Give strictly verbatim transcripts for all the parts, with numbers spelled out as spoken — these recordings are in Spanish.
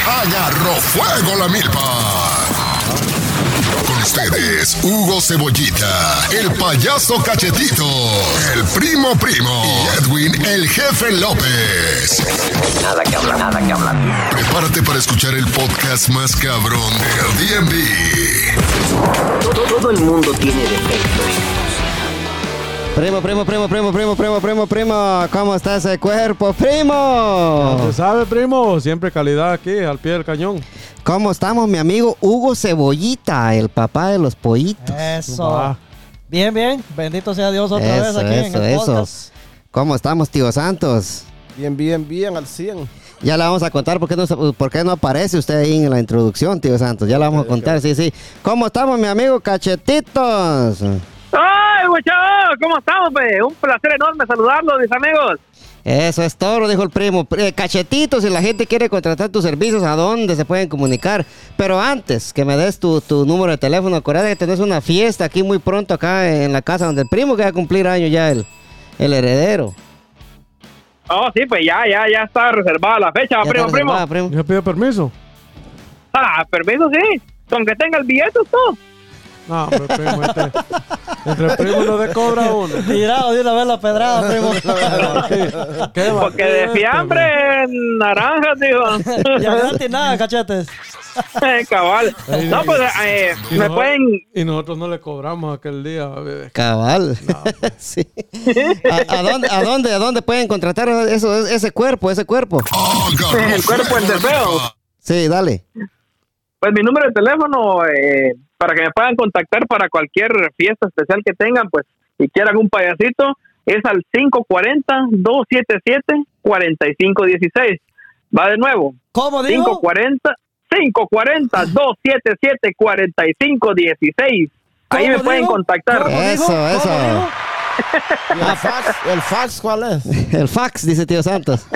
Agarró fuego la milpa. Con ustedes, Hugo Cebollita, el payaso Cachetito, el primo primo y Edwin, el jefe López. Nada que hablar, nada que hablar. Prepárate para escuchar el podcast más cabrón del D M V. Todo, todo el mundo tiene defectos. Primo, primo, primo, primo, primo, primo, primo, primo. ¿Cómo está ese cuerpo, primo? ¿Usted sabe, primo? Siempre calidad aquí, al pie del cañón. ¿Cómo estamos, mi amigo Hugo Cebollita, el papá de los pollitos? Eso. Va. Bien, bien. Bendito sea Dios otra Eso, vez aquí eso, en el eso. podcast. ¿Cómo estamos, tío Santos? Bien, bien, bien, al cien. Ya le vamos a contar por qué no, por qué no aparece usted ahí en la introducción, tío Santos. Ya le vamos a contar, sí, sí. ¿Cómo estamos, mi amigo Cachetitos? ¡Ay, muchachos! ¿Cómo estamos, pe? Un placer enorme saludarlos, mis amigos. Eso es todo, dijo el primo. Eh, Cachetitos, si la gente quiere contratar tus servicios, ¿a dónde se pueden comunicar? Pero antes que me des tu, tu número de teléfono, acuérdate que tenés una fiesta aquí muy pronto acá en la casa donde el primo que va a cumplir años ya, el, el heredero. Oh, sí, pues ya, ya, ya está reservada la fecha, Ya primo, está primo. reservada, primo. ¿Ya pidió permiso? Ah, permiso, sí. Con que tenga el billete, todo. No, hombre, primo, entre, entre primos no te cobra uno. Tirado de una vez la pedrada, primo. ¿Qué va? Porque de fiambre, naranjas, digo. Ya gratis nada, cachetes. Cabal. No, pues, eh, Y me no- pueden... Y nosotros no le cobramos aquel día. bebé. Cabal. Sí. ¿A, a dónde, ¿A dónde, a dónde pueden contratar eso, ese cuerpo, ese cuerpo? Agarró El cuerpo en fuego la deseo. milpa. Sí, dale. Pues mi número de teléfono, eh, para que me puedan contactar para cualquier fiesta especial que tengan, pues, y quieran un payasito, es al cinco cuatro cero, dos siete siete, cuatro cinco uno seis. Va de nuevo. ¿Cómo digo? cinco cuatro cero, cinco cuatro cero, dos siete siete, cuatro cinco uno seis. Ahí me ¿Cómo pueden digo? contactar. ¿Cómo digo? Eso, ¿Cómo eso. digo? ¿Y el fax? ¿El fax cuál es? El fax, dice tío Santos.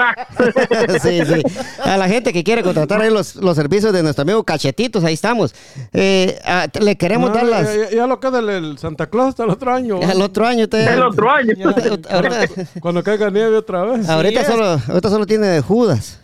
Sí, sí. A la gente que quiere contratar ahí los, los servicios de nuestro amigo Cachetitos, ahí estamos. Eh, a- le queremos No, dar las... ya, ya- ya lo queda el, el Santa Claus hasta el otro año. El otro año usted... El otro año. Ahorita, Cuando caiga nieve otra vez. ahorita es. solo, ahorita solo tiene de Judas.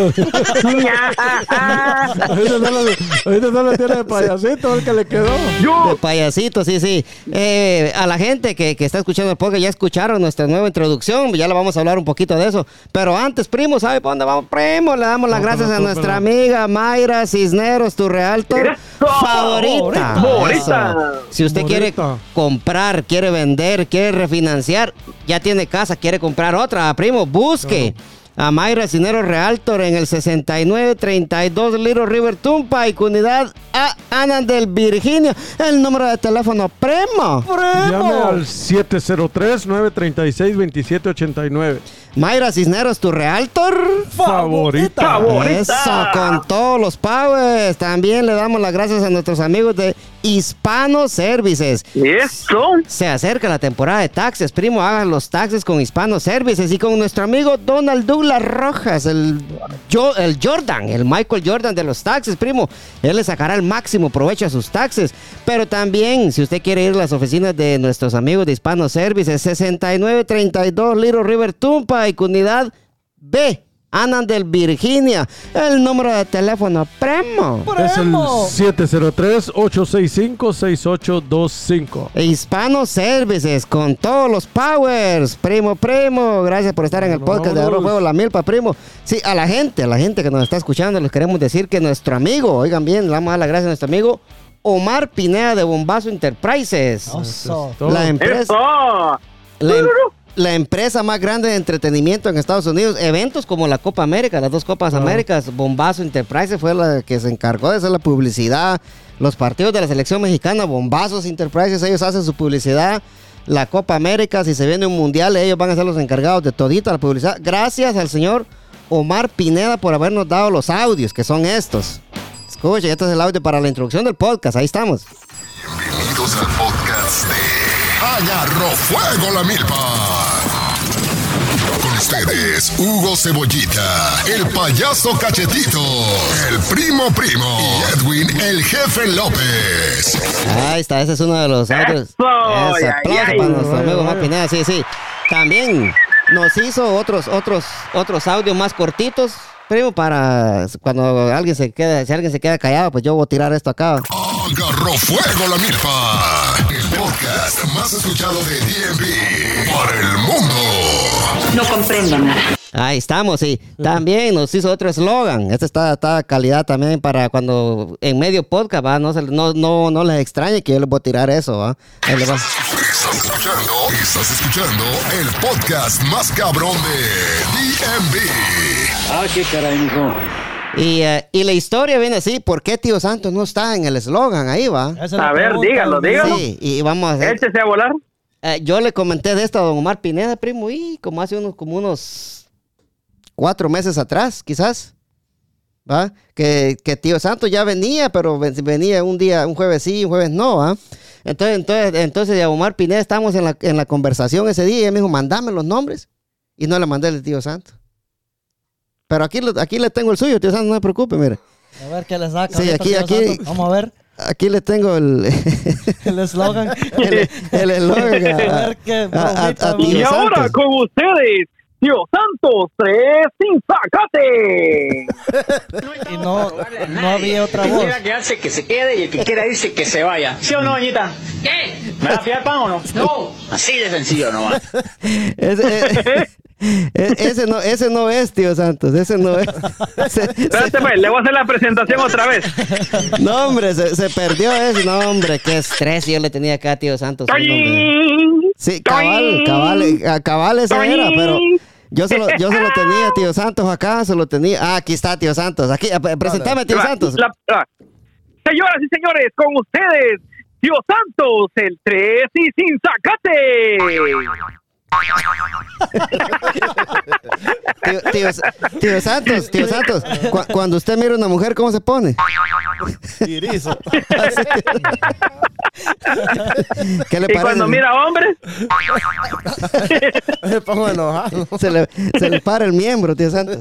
Ahorita solo, ahorita solo tiene de payasito el que le quedó. De payasito, sí, sí. Eh, a la gente que, que está escuchando el podcast, ya escucharon nuestra nueva introducción, ya le vamos a hablar un poquito de eso. Pero antes, primo, ¿sabe para dónde vamos, primo? Le damos las No, gracias pero a tú, nuestra pero- amiga Mayra Cisneros, tu realtor ¡Eso! favorita. Favorita. Eso. Si usted quiere Favorita. comprar, quiere vender, quiere refinanciar, ya tiene casa, quiere comprar otra, primo, busque. A Mayra Cisneros Realtor en el sesenta y nueve treinta y dos Little River Tumpa y Comunidad A Annandale, Virginia. El número de teléfono, primo. Llame al siete cero tres, nueve tres seis, dos siete ocho nueve. Mayra Cisneros, tu Realtor. Favorita. Favorita. Eso, con todos los powers. También le damos las gracias a nuestros amigos de Hispano Services. Eso. Se acerca la temporada de taxes, primo. Hagan los taxes con Hispano Services y con nuestro amigo Donald Douglas Rojas, el, yo, el Jordan, el Michael Jordan de los taxes, primo. Él le sacará el máximo provecho a sus taxes. Pero también, si usted quiere ir a las oficinas de nuestros amigos de Hispano Services, sesenta y nueve treinta y dos Little River Tumpa y Comunidad B, Annandale, Virginia. El número de teléfono, primo. Es el Primo. siete cero tres, ocho seis cinco, seis ocho dos cinco. E Hispano Services, con todos los powers, primo, primo. Gracias por estar en el podcast de Agarró Fuego la Milpa, primo. Sí, a la gente, a la gente que nos está escuchando, les queremos decir que nuestro amigo, oigan bien, le vamos a dar las gracias a nuestro amigo Omar Pineda de Bombazo Enterprises. Oso. La empresa, Eso. la, em- la empresa más grande de entretenimiento en Estados Unidos. Eventos como la Copa América, las dos Copas Américas, Bombazo Enterprises fue la que se encargó de hacer la publicidad. Los partidos de la selección mexicana, Bombazos Enterprises, ellos hacen su publicidad. La Copa América, si se viene un mundial, ellos van a ser los encargados de todita la publicidad. Gracias al señor Omar Pineda por habernos dado los audios, que son estos. Escuchen, este es el audio para la introducción del podcast. Ahí estamos. Bienvenidos al podcast de Agarró Fuego la Milpa. Con ustedes, Hugo Cebollita, el payaso Cachetito, el primo primo y Edwin, el jefe López. Ahí está, ese es uno de los audios. Eso, ay, Ese aplauso ay, para ay. nuestro amigo Omar Pineda, sí, sí. También nos hizo otros, otros, otros audios más cortitos. Primo, para cuando alguien se queda, si alguien se queda callado, pues yo voy a tirar esto acá. Agarró fuego la milpa. El podcast más escuchado de D M V para el mundo. No comprendo nada. Ahí estamos, sí. También nos hizo otro eslogan. Este está, está calidad también para cuando en medio podcast, ¿va? No, se, no, no, no les extrañe que yo les voy a tirar eso, ¿va? Ahí les va. Estás escuchando, estás escuchando el podcast más cabrón de D M V. Ah, qué caray, mijo. Y, uh, y la historia viene así. ¿Por qué Tío Santos no está en el eslogan? Ahí va. Esa es la A ver, pregunta, dígalo, ¿no? dígalo. Sí, y vamos a hacer. Échese a volar. Eh, yo le comenté de esto a don Omar Pineda, primo, y como hace unos, como unos cuatro meses atrás, quizás, ¿va? Que, que Tío Santos ya venía, pero ven- venía un día, un jueves sí, un jueves no, ¿va? Entonces, entonces, entonces, de Omar Pineda estábamos en la, en la conversación ese día y él me dijo, mandame los nombres. Y no le mandé el de Tío Santos. Pero aquí, lo- aquí le tengo el suyo, Tío Santos, no se preocupe, mire. A ver qué le saca. Sí, ahorita, aquí- Tío aquí- Santos. Vamos a ver Aquí le tengo el el eslogan. el el eslogan A a, ver qué a- a- bromita, a ¿no? Y Tío ahora Santos. con ustedes, Tío Santos, tres sin zacate. Y no, no había otra El que voz. quiera quedarse, que se quede, y el que quiera irse, que se vaya. ¿Sí o no, doñita? ¿Qué? ¿Me va a fiar pan o no? No. Así de sencillo nomás. Ese, eh, eh, ese no, ese no es, Tío Santos, ese no es. Se- Espérate, pues, le voy a hacer la presentación otra vez. se- no, hombre, se, se perdió ese. No, hombre, qué estrés yo le tenía acá a Tío Santos. Sí, hombre. Sí, cabal, cabal, eh, cabal ese era, pero yo se, lo, yo se lo tenía, Tío Santos, acá se lo tenía. Ah, aquí está, Tío Santos. Aquí, eh, presentame, Tío La- Santos. la- la- Señoras y señores, con ustedes, Tío Santos, el tres y sin zacate. Tío, tío, tío Santos, Tío Santos, cu- cuando usted mira a una mujer, ¿cómo se pone? Tirizo. ¿Qué le Y parece? cuando mira a hombres, Me pongo enojado. Se le, se le para el miembro, Tío Santos.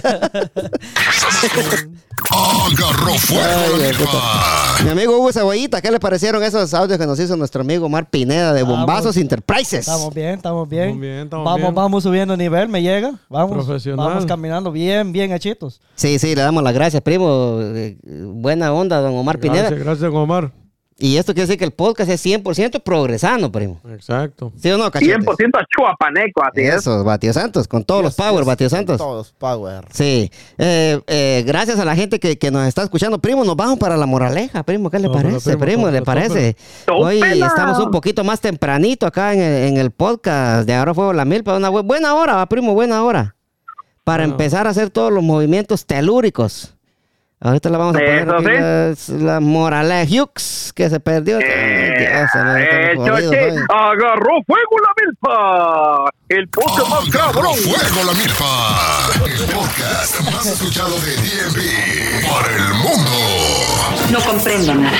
Agarró fuego Ay, la de puta. milpa. Mi amigo Hugo Cebollita, ¿qué le parecieron esos audios que nos hizo nuestro amigo Omar Pineda de Bombazos Estamos- Enterprises? Estamos bien, estamos bien. Estamos bien, estamos vamos, bien. vamos subiendo nivel, me llega. Vamos, Profesional. vamos caminando bien, bien hechitos. Sí, sí, le damos las gracias, primo. Eh, Buena onda, don Omar Pineda. Gracias, gracias, Omar. Y esto quiere decir que el podcast es cien por ciento progresando, primo. Exacto. ¿Sí o no, cachete? cien por ciento a chuapaneco, así es. Eso, va, Tío Santos, con todos los power, va, Tío Santos. Todos power. Sí, eh, eh, gracias a la gente que, que nos está escuchando. Primo, nos vamos para la moraleja, primo. ¿Qué le Tómala, parece, primo, primo? ¿Le tómala, parece? tómala. Hoy ¡Tómala! estamos un poquito más tempranito acá en el, en el podcast de Ahora Fuego la Milpa. Una bu- buena hora, va, primo, buena hora. Para Bueno. empezar a hacer todos los movimientos telúricos. Ahorita le vamos a poner Eso aquí sí. las- la moraleja Hughes que se perdió. Ay, Dios, se me- Eh, estamos jodidos choche, hoy. agarró fuego la milpa. El podcast más Agarró cabrón. fuego la milpa. El podcast más escuchado de D M V para el mundo. No comprendo nada.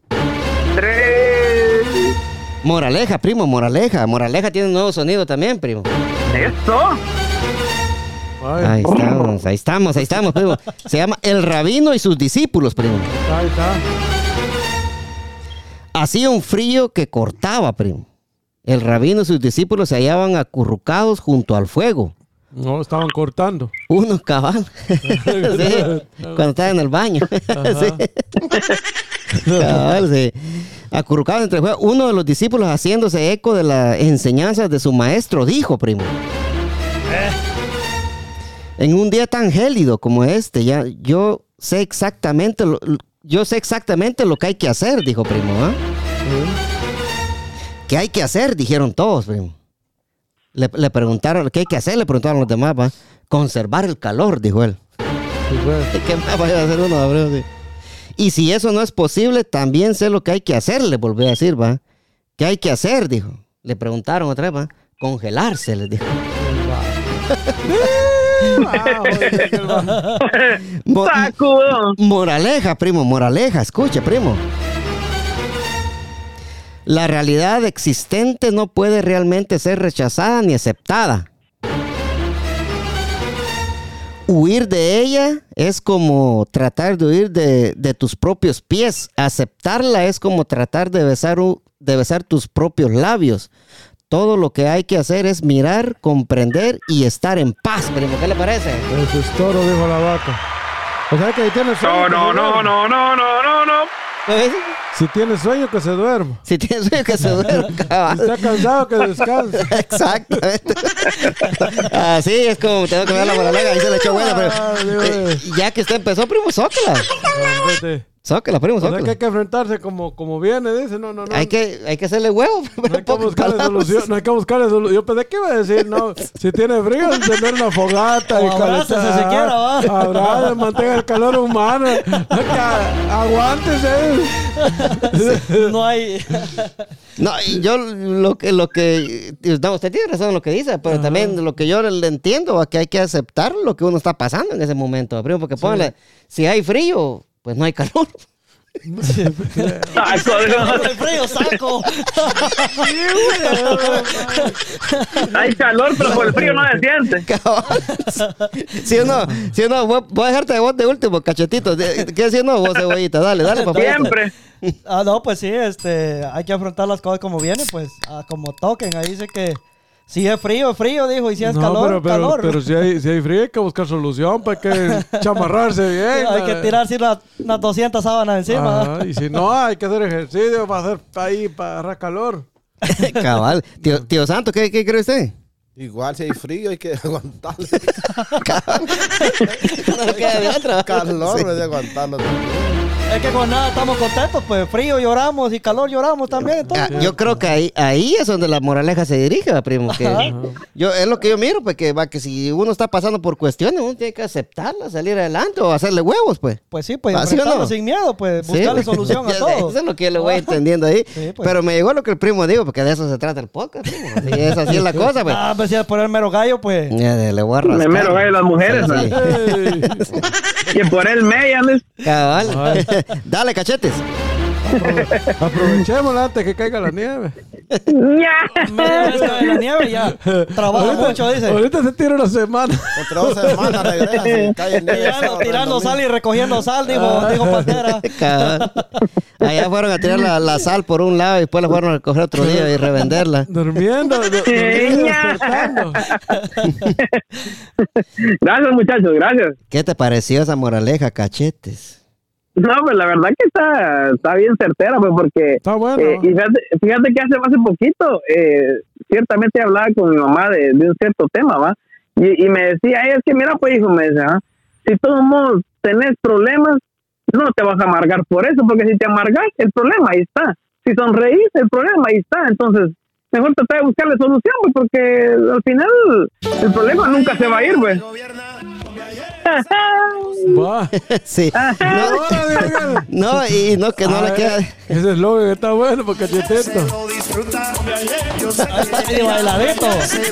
Tres. Moraleja, primo, moraleja. Moraleja tiene un nuevo sonido también, primo. Eso. Ay, Ahí estamos, ahí estamos, ahí estamos, primo. Se llama El Rabino y sus discípulos, primo. ahí está. Hacía un frío que cortaba, primo. El rabino y sus discípulos se hallaban acurrucados junto al fuego. No, estaban cortando. Unos cabal. Sí, cuando estaba en el baño. Sí. Cabal, sí. Acurrucados entre el fuego. Uno de los discípulos, haciéndose eco de las enseñanzas de su maestro, dijo, primo. En un día tan gélido como este, ya yo sé exactamente lo, yo sé exactamente lo que hay que hacer, dijo, primo. ¿Ah? ¿Qué hay que hacer? Dijeron todos, primo. Le, le preguntaron, ¿qué hay que hacer? Le preguntaron los demás, ¿va? Conservar el calor, dijo él. Sí, pues. ¿Qué más vaya a hacer uno, primo? Sí. Y si eso no es posible, también sé lo que hay que hacer, le volvió a decir, ¿va? ¿Qué hay que hacer? Dijo. Le preguntaron otra vez, ¿va? Congelarse, les dijo. Mo- Sacudo. Moraleja, primo, moraleja, escuche, primo. La realidad existente no puede realmente ser rechazada ni aceptada. Huir de ella es como tratar de huir de, de tus propios pies. Aceptarla es como tratar de besar, u- de besar tus propios labios. todo lo que hay que hacer es mirar, comprender y estar en paz, primo. ¿Qué le parece? Eso es toro, dijo la vaca. O sea que ahí tienes No, sueño. no, no, no, no, no, no, no. Si tienes sueño, que se duerma. Si tienes sueño, que se duerma. Si está cansado, que descanse. Exactamente. Así es como tengo que ver la moraleja. Ahí se le echó buena, pero eh, ya que usted empezó, primo, zócala. Zócala, primo, O sea zócala. que hay que enfrentarse como, como viene, dice. No, no, no. Hay que, hay que hacerle huevo. No hay que buscarle solución. No hay que buscarle solución. Yo pensé que iba a decir, no. Si tiene frío, encender una fogata y O abrázese calentar. siquiera, va. Abrace, mantenga el calor humano. Aguántese. No hay. No, y yo lo que, lo que, no, usted tiene razón en lo que dice, pero también lo que yo le entiendo es que hay que aceptar lo que uno está pasando en ese momento, primo, porque póngale, si hay frío, pues no hay calor. Ay, joder. El frío, saco. Hay calor, pero por el frío no se siente. Si uno, si uno, voy voy a dejarte de vos de último, cachetito. ¿Qué si no, vos, cebollita? Dale, dale, papá. Siempre. Ah, no, pues sí, este, hay que afrontar las cosas como vienen, pues, ah, como toquen. Ahí dice que si es frío, es frío, dijo, y si es No, calor, pero, pero, calor. pero si, hay, si hay frío, hay que buscar solución. Para que chamarrarse bien. hay que tirarse unas, unas doscientas sábanas encima. Ajá, y si no, hay que hacer ejercicio para hacer ahí, para agarrar calor. Cabal. Tío, tío Santo, ¿qué, qué cree usted? Igual si hay frío hay que aguantarle. No queda de otra. Calor, Sí. no hay que aguantarlo. Es que con nada estamos contentos, pues frío lloramos y calor lloramos también. Entonces. Ah, yo creo que ahí, ahí es donde la moraleja se dirige, va, primo. Que yo, es lo que yo miro, pues que, va, que si uno está pasando por cuestiones, uno tiene que aceptarla, salir adelante o hacerle huevos, pues. Pues sí, pues ¿Así o enfrentarlo no? sin miedo, pues Sí, buscarle pues. solución a Ya sé, todo. Eso es lo que yo le voy entendiendo ahí. Sí, pues. Pero me llegó lo que el primo dijo, porque de eso se trata el podcast, primo. Así es, así es la cosa, pues. Ah, pues si es por el mero gallo, pues. Ya, de- le voy a rascar. Me mero gallo las mujeres, Sí, ¿no? sí. Ey. Y por él me llames. Cabal. Dale, cachetes. Aprovechémosla antes que caiga la nieve. Mira esto de la nieve ya. Trabaja mucho, dice. Ahorita se tira una semana. Entre dos semanas regresa. se cae nieve, Tirando, sábado, tirando domingo. sal y recogiendo sal, dijo, dijo Pantera. Cabal. Allá fueron a tirar la, la sal por un lado y después la fueron a recoger otro día y revenderla. Durmiendo, du- durmiendo, despertando. Gracias, muchachos, gracias. ¿Qué te pareció esa moraleja, cachetes? No, pues la verdad que está, está bien certera, pues porque... Está bueno. eh, y fíjate, fíjate que hace, hace poquito, eh, ciertamente hablaba con mi mamá de, de un cierto tema, ¿va? Y, y me decía, "Ay, es que mira, pues hijo, me decía, ¿ah? Si todos modos tenés problemas, no te vas a amargar por eso, porque si te amargas, el problema ahí está. Si sonreís, el problema ahí está. Entonces, mejor tratar de buscarle solución, pues, porque al final el problema nunca se va a ir, pues. Va. Sí. Ahora, No, no, y no, que no le queda. Ese eslogan está bueno porque cachetito. Y bailadito.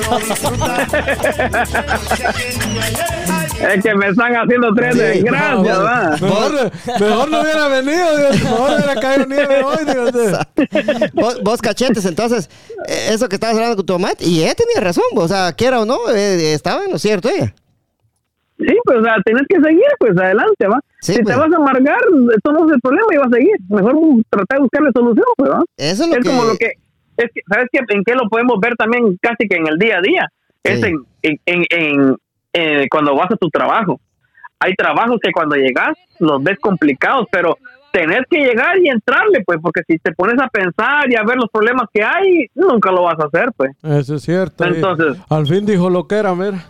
Es que me están haciendo tres de Sí, gracias, no, va. Mejor, mejor no hubiera venido, Dios. Mejor hubiera caído nieve hoy, Dios. Vos, vos, cachetes, entonces, eh, eso que estabas hablando con tu mamá, y ella tenía razón, o sea, quiera o no, eh, estaba en lo cierto ella. Sí, pues, o sea, tenés que seguir, pues, adelante, va. Sí, si pues. te vas a amargar, eso no es el problema y vas a seguir. Mejor tratar de buscarle solución, pues, va. Eso es lo Es que... como lo que, es que, ¿sabes qué? ¿En qué lo podemos ver también casi que en el día a día? Es Sí. en, en, en, en, eh, cuando vas a tu trabajo. Hay trabajos que cuando llegas los ves complicados, pero tenés que llegar y entrarle, pues, porque si te pones a pensar y a ver los problemas que hay, nunca lo vas a hacer, pues. Eso es cierto. y Entonces- al fin dijo lo que era, mira.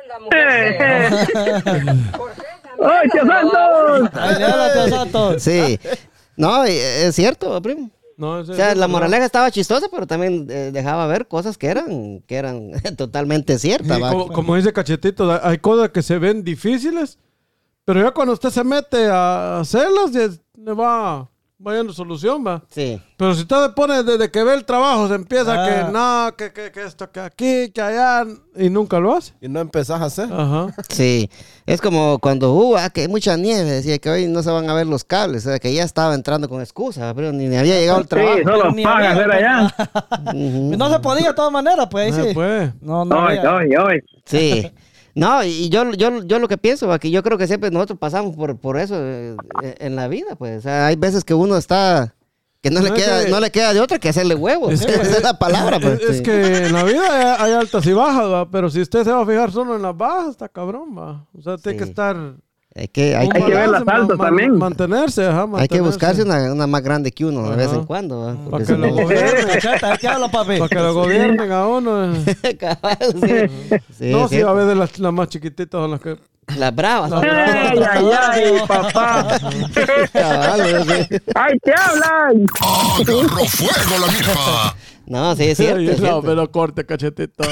¡Ay, tío Santos! Ay, mira, tío Santos. Sí. No, y, eh, es cierto, primo. No, eso O es sea, cierto, la ¿no? moraleja estaba chistosa, pero también eh, dejaba ver cosas que eran, que eran totalmente ciertas. Sí, ¿va? como, como dice Cachetito, hay cosas que se ven difíciles, pero ya cuando usted se mete a hacerlas, ya le va vayando solución, va. Sí. Pero si usted pone desde que ve el trabajo, se empieza Ah. que no, que, que, que esto, que aquí, que allá, y nunca lo hace. Y no empezás a hacer. Ajá. Sí, es como cuando hubo, ah, que hay mucha nieve, decía que hoy no se van a ver los cables, o sea, que ya estaba entrando con excusa, pero ni, ni había llegado al trabajo. Sí, solo Ni paga había, hacer allá. Ujú. No se podía de todas maneras, pues ahí No se sí. puede. No, no. Ay, había. ay, ay. Sí. No, y yo, yo, yo lo que pienso, va, que yo creo que siempre nosotros pasamos por, por eso eh, en la vida, pues. O sea, hay veces que uno está Que no, le No, queda, que- no le queda de otra que hacerle huevos. Es que- Esa es la palabra. Pues, Es, es sí. que en la vida hay, hay altas y bajas, ¿va? Pero si usted se va a fijar solo en las bajas, está cabrón, va. O sea, tiene Sí. que estar... Hay que, hay un que, que ver las balance, altas ma- ma- también. Mantenerse, ajá, hay que mantenerse. buscarse una, una más grande que uno de vez Ajá. en cuando. ¿va? Para Porque que si lo no- gobiernen. Cacheta, ¿qué habla, papi? Para que lo gobiernen a uno. eh. Cabal, sí. Sí, no, es sí, cierto. a veces las, las más chiquititas son las que... Las bravas. Las Ay, ay, ay, papá. Cabal, sí. ¡Ay, te hablan! Agarró fuego la milpa. No, sí, es cierto. Ay, es no, cierto. me lo corte, cachetito.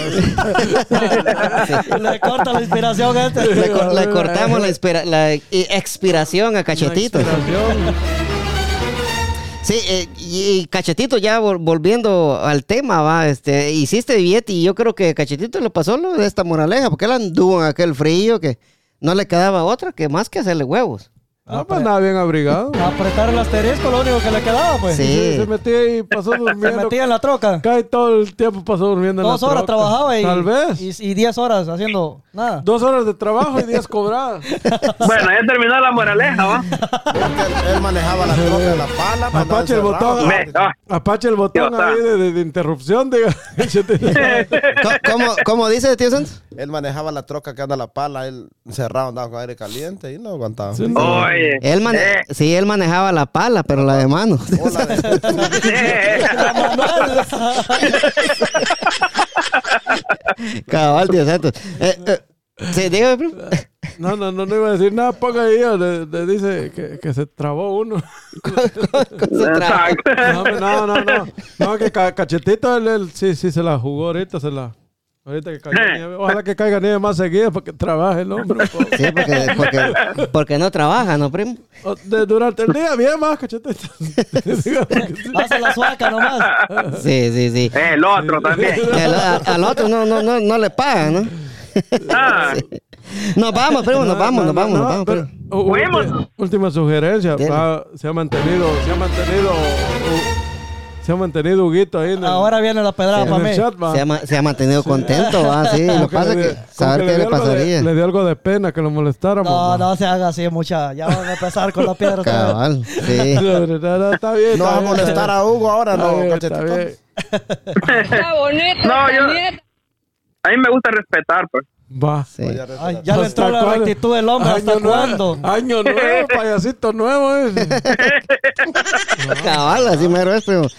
Le corta la inspiración a este. Le, cor- le cortamos la, inspira- la i- expiración a Cachetito. Una inspiración. Sí, eh, y, y Cachetito, ya vol- volviendo al tema, va, este, hiciste billete y yo creo que Cachetito le pasó lo de esta moraleja, porque él anduvo en aquel frío que no le quedaba otra que más que hacerle huevos. Ah, pues nada, bien abrigado. Apretar el asterisco, lo único que le quedaba, pues. Sí. Sí, se metía y pasó Se durmiendo. metía en la troca. Cae todo el tiempo pasó durmiendo en la Dos horas troca. trabajaba y, Tal vez. y, y diez horas haciendo nada. Dos horas de trabajo y diez cobradas. Bueno, ya terminó la moraleja, ¿va? Él, él manejaba la troca en la pala. cuando Apache el encerrado. botón. Me- ah. Apache el botón Dios, ahí ah. de, de- de interrupción, diga. ¿Cómo, cómo, cómo dice, tío Santos? Él manejaba la troca que anda la pala. Él encerrado andaba con aire caliente y no aguantaba. Sí, no. Oye. Él mane- eh, Sí, él manejaba la pala, pero la de mano. Hola, eh, Cabal, tío Santos. Eh, eh, sí, dígame, primo. No, no, no, no iba a decir nada. Ponga ahí, le, le dice que, que se trabó uno. exacto. No, no, no, no. No, que ca- Cachetito, él, él sí, sí se la jugó ahorita, se la... Ahorita que caiga nieve. Ojalá que caiga nieve más seguida para que trabaje el hombre. po. Sí, porque, porque, porque no trabaja, ¿no, primo? O de- durante el día, bien más, Cachetito. Diga, porque sí. Hace la suaca nomás. Sí, sí, sí. El otro también. Y al, a- al otro no, no, no, no le pagan, ¿no? Ah, Nos vamos, primo, nos vamos, nos vamos, nos vamos, pero- primo. u- Fuimos. última, última sugerencia. Dele. va, se ha mantenido, se ha mantenido, u- se ha mantenido Huguito ahí en el, Ahora viene la pedrada en para el mí. chat, va. Se ha, ma- se ha mantenido contento, ¿va? Sí, lo Como que pasa es le que dio- saber como qué que le dio algo de- pasaría. Le dio algo de pena que lo molestáramos. No, va. no se haga así, mucha. Ya van a empezar con la piedra otra vez. Cabal, sí. No, no, no, está bien. no está va a bien. molestar a Hugo ahora, Está no, bien, está Cachetito. bien. Está bonito. No, yo- también. a mí me gusta respetar, pues. Va. Sí. Oye, Ay, ya le ¿Hasta entró la cuándo? rectitud del hombre. ¿Hasta Año nuevo, cuándo? Año nuevo, payasito nuevo. eh. Cabal, así mero es, primo.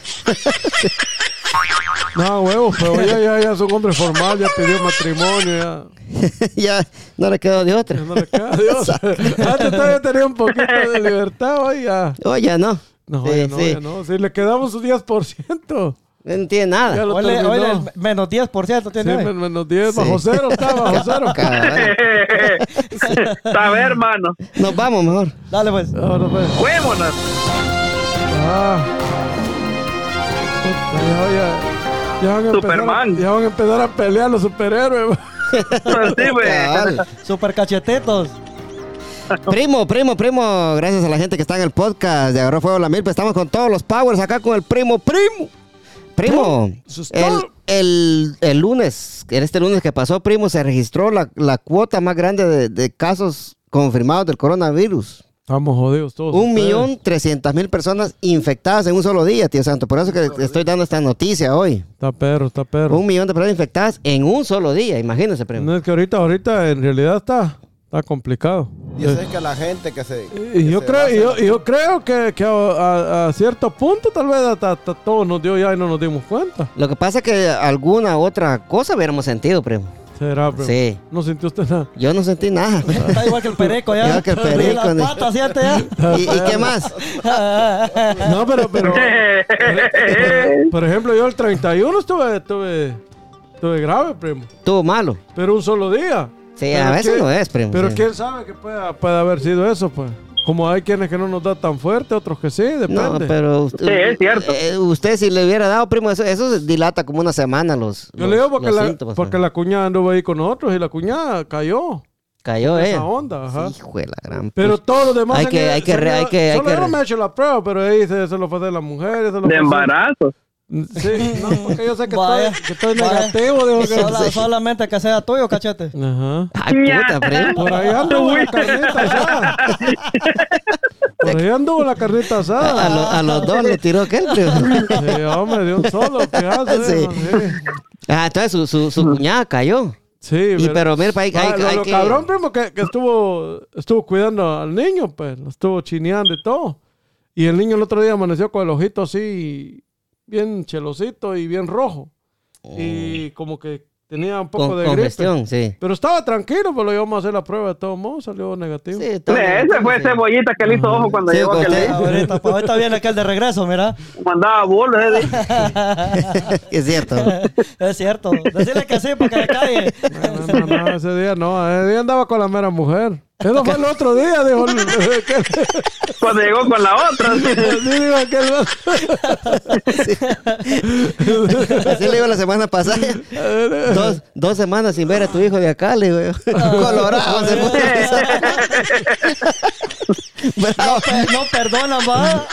No, huevos, pero ya, ya, ya es un hombre formal, ya pidió matrimonio, ya, Ya no le quedó de otra. ya no le queda Dios. Antes todavía tenía un poquito de libertad, hoy ya. Oye, no. No, Sí, ya no, sí. ya no. Si le quedamos un diez por ciento. No entiende Ya nada. lo Hoy le- terminó. hoy le- menos diez por ciento Sí, tiene hoy. men- menos diez, Sí. bajo cero está, bajo cero. Cabal. Saber, hermano. Nos vamos mejor. Dale, pues. Ahora pues. Fuémonos. Ah. Puta, ya, ya, ya van a empezar a, Superman. ya van a empezar a pelear los superhéroes. Sí, güey. Cabal. Super cachetitos. Primo, primo, primo, gracias a la gente que está en el podcast de Agarró Fuego la Milpa. Estamos con todos los powers acá con el primo, primo. Primo, Eso es el, todo. el, el lunes, en este lunes que pasó, primo, se registró la, la cuota más grande de, de casos confirmados del coronavirus. Estamos jodidos todos. Un ustedes. millón trescientas mil personas infectadas en un solo día, tío Santo. Por eso que estoy dando esta noticia hoy. Está perro, está perro. Un millón de personas infectadas en un solo día, imagínense, primo. No es que ahorita, ahorita en realidad está, está complicado. Y eso es que la gente que se... Y que yo se creo, basa y en yo, la- y yo creo que, que a, a- a cierto punto tal vez hasta, hasta todo nos dio ya y no nos dimos cuenta. Lo que pasa es que alguna otra cosa hubiéramos sentido, primo. ¿Será, primo? Sí. ¿No sintió usted nada? Yo no sentí nada. Está igual que el pereco ya. Igual que el Y pereco, las ¿no? patas, siete ya. ¿Y, y qué más? No, pero, pero por, por ejemplo, yo el treinta y uno estuve, estuve, estuve grave, primo. Estuvo malo. Pero un solo día. Sí, Pero a veces quién- lo es, primo. Pero sí. quién sabe que pueda, puede haber sido eso, pues. Como hay quienes que no nos da tan fuerte, otros que sí, depende. No, pero usted, Sí, es cierto. eh, usted si le hubiera dado, primo, eso, eso dilata como una semana los, Yo los- le digo porque, los la, síntomas, porque primo. la cuñada anduvo ahí con nosotros y la cuñada cayó. Cayó en ella. esa onda, ajá. Hijo de la gran Pero puta. todos los demás Hay se que- han- hay que se re- han- hay que- hay solo que yo no re- me he hecho la prueba, pero ahí se, se lo fue de las mujeres. se lo De fue- embarazo. Sí, no, porque yo sé que Vaya, estoy, que estoy vaya. negativo. Digo que- Sola- Solamente que sea tuyo, cachete. Ajá. Ay, puta, primo. Por ahí ando con la carnita ya. Por ahí anduvo la carnita asada. A, lo- a los dos le tiró aquel, primo. Sí, hombre, de un solo. ¿Qué hace? Sí. Sí. Ah, entonces su, su, su cuñada cayó. Sí, Y pero mira, pa, hay, Ah, hay- lo, hay lo que... cabrón, primo, que, que estuvo, estuvo cuidando al niño, pues. Lo estuvo chineando y todo. Y el niño el otro día amaneció con el ojito así, bien chelosito y bien rojo. Y como que tenía un poco Con- de gripe. congestión, sí. Pero estaba tranquilo, pues lo llevamos a hacer la prueba de todos modos, salió negativo. Sí, todo Ese bien, fue sí. Cebollita que le hizo ojo cuando Sí, llegó cuando aquel usted- día. Ahorita, pues, ahorita viene aquel de regreso, mira. Mandaba bolos ese día. Es cierto. Es cierto. Decirle que sí para que le calle. No, no, no, ese día no, ese día andaba con la mera mujer. Eso fue el otro día, dijo. el- Cuando llegó con la otra. Sí, digo, aquel- Así le digo la semana pasada. Dos, dos semanas sin ver a tu hijo de acá, le digo yo. Colorado se fue. Bravo. No perdonan, va.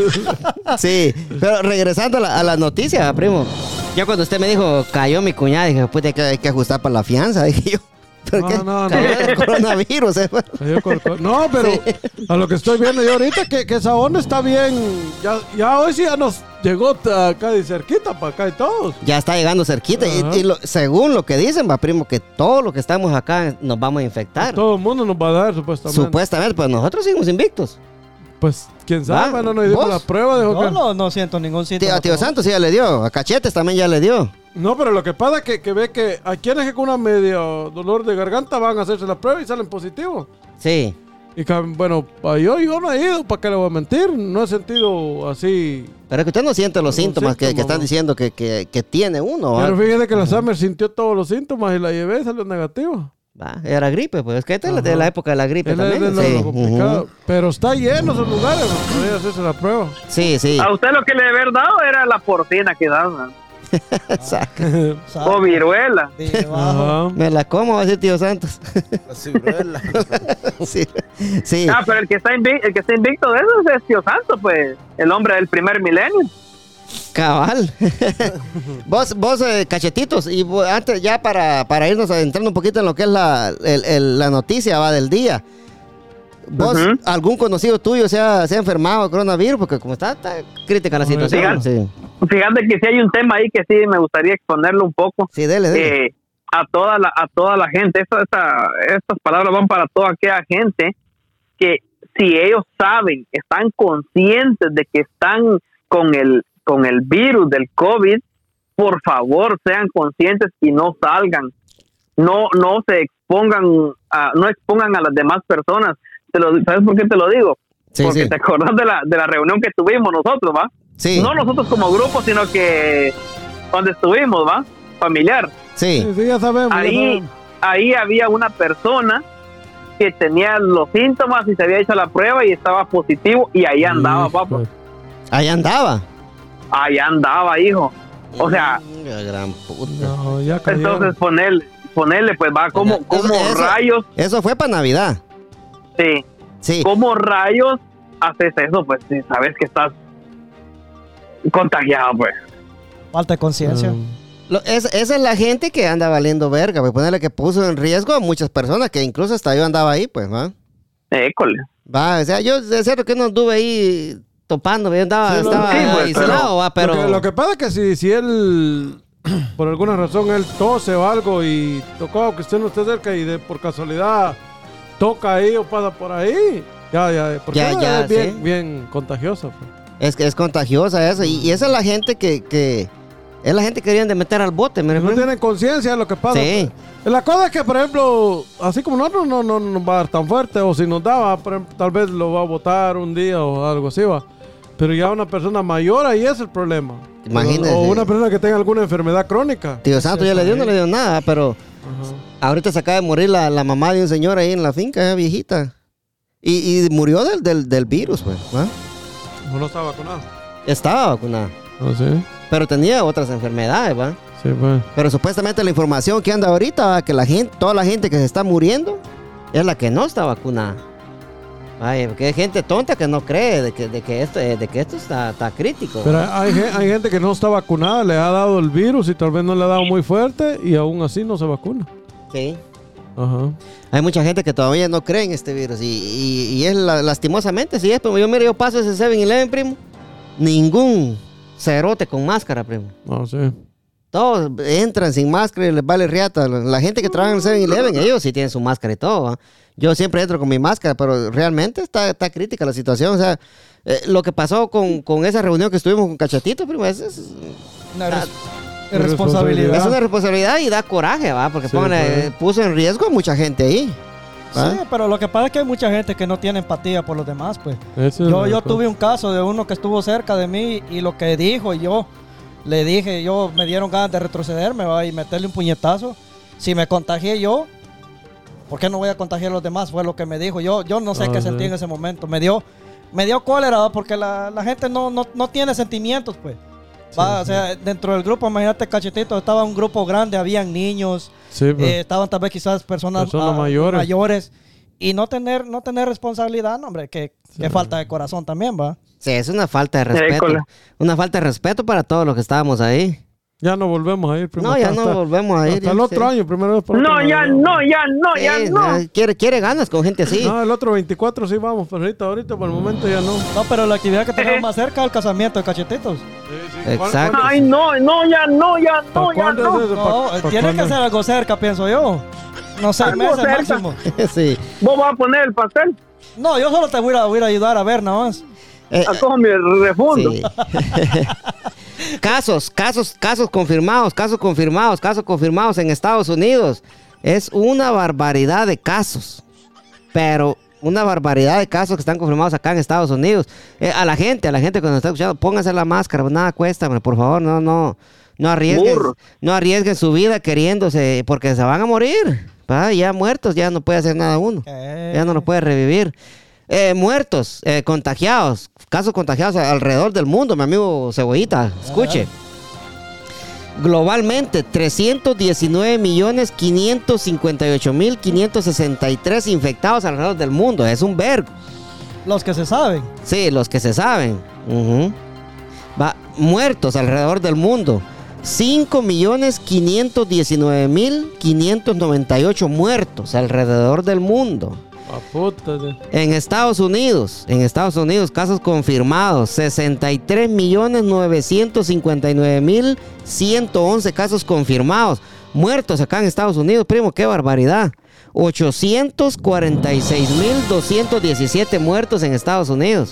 Sí, pero regresando a la, a la noticia, primo. Ya cuando usted me dijo, cayó mi cuñada, dije, pues hay que, hay que ajustar para la fianza, dije yo. ¿Pero No, qué? no, no. Cayó el coronavirus, eh. Cayó con- con- No, pero a lo que estoy viendo yo ahorita, que, que esa onda está bien. Ya, ya hoy sí ya nos llegó t- acá de cerquita para acá y todos. Ya está llegando cerquita. Y, Ajá. y lo- según lo que dicen, va, primo, que todos los que estamos acá nos vamos a infectar. Todo el mundo nos va a dar, supuestamente. Supuestamente, pues nosotros seguimos invictos. Pues, quién sabe, Va, no nos dimos ¿vos? la prueba. Dijo No, que... no, no siento ningún síntoma. Tío, a Tío Santos sí ya le dio. A Cachetes también ya le dio. No, pero lo que pasa es que, que ve que a quienes que con una medio dolor de garganta van a hacerse la prueba y salen positivos. Sí. Y que, bueno, pa- yo, yo no he ido, ¿para qué le voy a mentir? No he sentido así. Pero es que usted no siente los Los síntomas, que, que síntomas, están ¿no? diciendo que, que, que tiene uno. ¿va? Pero fíjate que la Summer sintió todos los síntomas y la llevé y salió negativa. Va, era gripe, pues es que esta es la- de Ajá. la época de la gripe Es lo- también. es lo- sí. lo complicado. Ujú. Pero está lleno esos lugares, ¿no? Podría hacerse la prueba. Sí, sí. A usted lo que le debe haber dado era la porcina que daban. Exacto. ¿Sabe? O viruela. Sí, debajo. Ajá. Me la como, va a decir Tío Santos. La ciruela. sí. Sí. Ah, pero el que está invicto, el que está invicto de eso es Tío Santo, pues. El hombre del primer milenio. Cabal. vos, vos eh, cachetitos, y vos, antes ya para, para irnos adentrando un poquito en lo que es la, el- el- la noticia va del día. ¿Vos, Ujú. algún conocido tuyo se ha, se ha enfermado de coronavirus? Porque como está, está crítica la Oye, situación. Sí, Fíjate que sí hay un tema ahí que sí me gustaría exponerlo un poco. sí, dele, dele. Eh, a toda la a toda la gente. Esta, esta- estas palabras van para toda aquella gente que si ellos saben, están conscientes de que están con el con el virus del COVID, por favor sean conscientes y no salgan, no no se expongan a, no expongan a las demás personas. Te lo, ¿sabes por qué te lo digo? Sí, Porque sí. te acordás de la de la reunión que tuvimos nosotros, ¿va? Sí, No nosotros como grupo, sino que donde estuvimos, ¿va? Familiar. sí. Sí, sí, ya sabemos. ya Ahí, sabemos. ahí había una persona que tenía los síntomas y se había hecho la prueba y estaba positivo y ahí andaba, Hijo. papá. Ahí andaba. Ahí andaba, hijo. O sea, Mm, la gran puta. No, ya cayeron. entonces ponerle, ponerle pues va, como, Eso- como eso- rayos, Eso fue para Navidad. sí, Sí. como rayos haces eso, pues si sabes que estás contagiado, pues. Falta de conciencia. Ah. Lo- es- esa es la gente que anda valiendo verga, pues ponerle que puso en riesgo a muchas personas, que incluso hasta yo andaba ahí, pues, ¿va? École. Va, o sea, yo es cierto que no anduve ahí topando, yo andaba, Sí, no, estaba sí, pues, aislado, va, pero... Lo que, lo que pasa es que si, si él, por alguna razón, él tose o algo y tocó que usted no esté cerca y de por casualidad toca ahí o pasa por ahí, ya, ya, porque Ya, es ya, bien, sí. bien contagioso. Pues. Es que es contagiosa eso, y, y esa es la gente que, que... Es la gente que querían de meter al bote, ¿me No refiero? tienen conciencia de lo que pasa. Sí. pues. La cosa es que, por ejemplo, así como nosotros no, no, no nos va a dar tan fuerte, o si nos daba, por ejemplo, tal vez lo va a botar un día o algo así, va. Pero ya una persona mayor, ahí es el problema. Imagínese. O una persona que tenga alguna enfermedad crónica. Tío Santo ya le dio, no le dio nada, pero... Ajá. Ahorita se acaba de morir la, la mamá de un señor ahí en la finca, esa viejita. Y, y murió del, del, del virus, pues, ¿va? O no está vacunado. Estaba vacunada, ¿Ah, sí? pero tenía otras enfermedades, ¿va? Sí, pues. Pero supuestamente la información que anda ahorita, ¿va? Que la gente, toda la gente que se está muriendo es la que no está vacunada. Ay, porque hay gente tonta que no cree de que, de que esto, de que esto está, está crítico. Pero hay, gen- hay gente que no está vacunada, le ha dado el virus y tal vez no le ha dado muy fuerte y aún así no se vacuna. Sí. Ajá. Hay mucha gente que todavía no cree en este virus y, y, y es la, lastimosamente, sí es, pero yo mire, yo paso ese seven eleven, primo, ningún cerote con máscara, primo. No, sí. Todos entran sin máscara y les vale riata. La, la gente que trabaja en el seven eleven, ellos sí tienen su máscara y todo, ¿va? Yo siempre entro con mi máscara, pero realmente está, está crítica la situación, o sea, eh, lo que pasó con, con esa reunión que estuvimos con Cachetito, primo, es... es Una da- res- responsabilidad. Es una responsabilidad y da coraje, ¿va? Porque Sí, póngale, pues. puso en riesgo a mucha gente ahí. ¿va? Sí, pero lo que pasa es que hay mucha gente que no tiene empatía por los demás, pues. Esa es Yo, la yo cosa. tuve un caso de uno que estuvo cerca de mí y lo que dijo, y yo le dije, yo me dieron ganas de retrocederme, ¿va? Y meterle un puñetazo. Si me contagié yo, ¿por qué no voy a contagiar a los demás? Fue lo que me dijo. Yo, yo no sé Ah, qué sí. sentí en ese momento. Me dio, me dio cólera, ¿va? Porque la, la gente no, no, no tiene sentimientos, pues. Va, o sea, dentro del grupo, imagínate, Cachetito, estaba un grupo grande, habían niños, Sí, pues. eh, estaban tal vez quizás personas, Personas ah, mayores. mayores, y no tener, no tener responsabilidad, no, hombre, que, que falta de corazón también, va. Sí, es una falta de respeto. École. Una falta de respeto para todos los que estábamos ahí. Ya no volvemos a ir, primo. No, ya Hasta- no volvemos a ir. Hasta el ya, otro sí. año, primero vez por No, otro ya año. no, ya no, Sí, ya no. ya, quiere, quiere ganas con gente así. No, el otro veinticuatro sí vamos, pero ahorita, ahorita por el momento ya no. No, pero la actividad que tenemos más cerca es el casamiento de Cachetitos. Exacto. Ay, no, no, ya no, ya no, ¿Para ya cuándo no. es eso? No, ¿Pa- pa' tiene que cuándo? ser algo cerca, pienso yo. No sé, Algo meses cerca. máximo. sí. ¿Vos vas a poner el pastel? No, yo solo te voy a, voy a ayudar a ver, nada más. Eh, Acojo mi refundo. sí. casos, casos, casos confirmados, casos confirmados, casos confirmados en Estados Unidos. Es una barbaridad de casos. Pero una barbaridad de casos que están confirmados acá en Estados Unidos. Eh, a la gente, a la gente que nos está escuchando, pónganse la máscara, nada cuesta, hombre, por favor, no, no, no arriesguen, Burro. no arriesguen su vida queriéndose, porque se van a morir. ¿va? Ya muertos, ya no puede hacer nada uno. Eh, Ya no lo puede revivir. Eh, muertos, eh, contagiados, casos contagiados alrededor del mundo, mi amigo Cebollita, escuche. Globalmente, trescientos diecinueve millones quinientos cincuenta y ocho mil quinientos sesenta y tres infectados alrededor del mundo. Es un vergo. Los que se saben. Sí, los que se saben. Ujú. Va, muertos alrededor del mundo. cinco millones quinientos diecinueve mil quinientos noventa y ocho muertos alrededor del mundo. A puta de- En Estados Unidos, en Estados Unidos, casos confirmados, sesenta y tres millones novecientos cincuenta y nueve mil ciento once casos confirmados. Muertos acá en Estados Unidos, primo, qué barbaridad. ochocientos cuarenta y seis mil doscientos diecisiete muertos en Estados Unidos.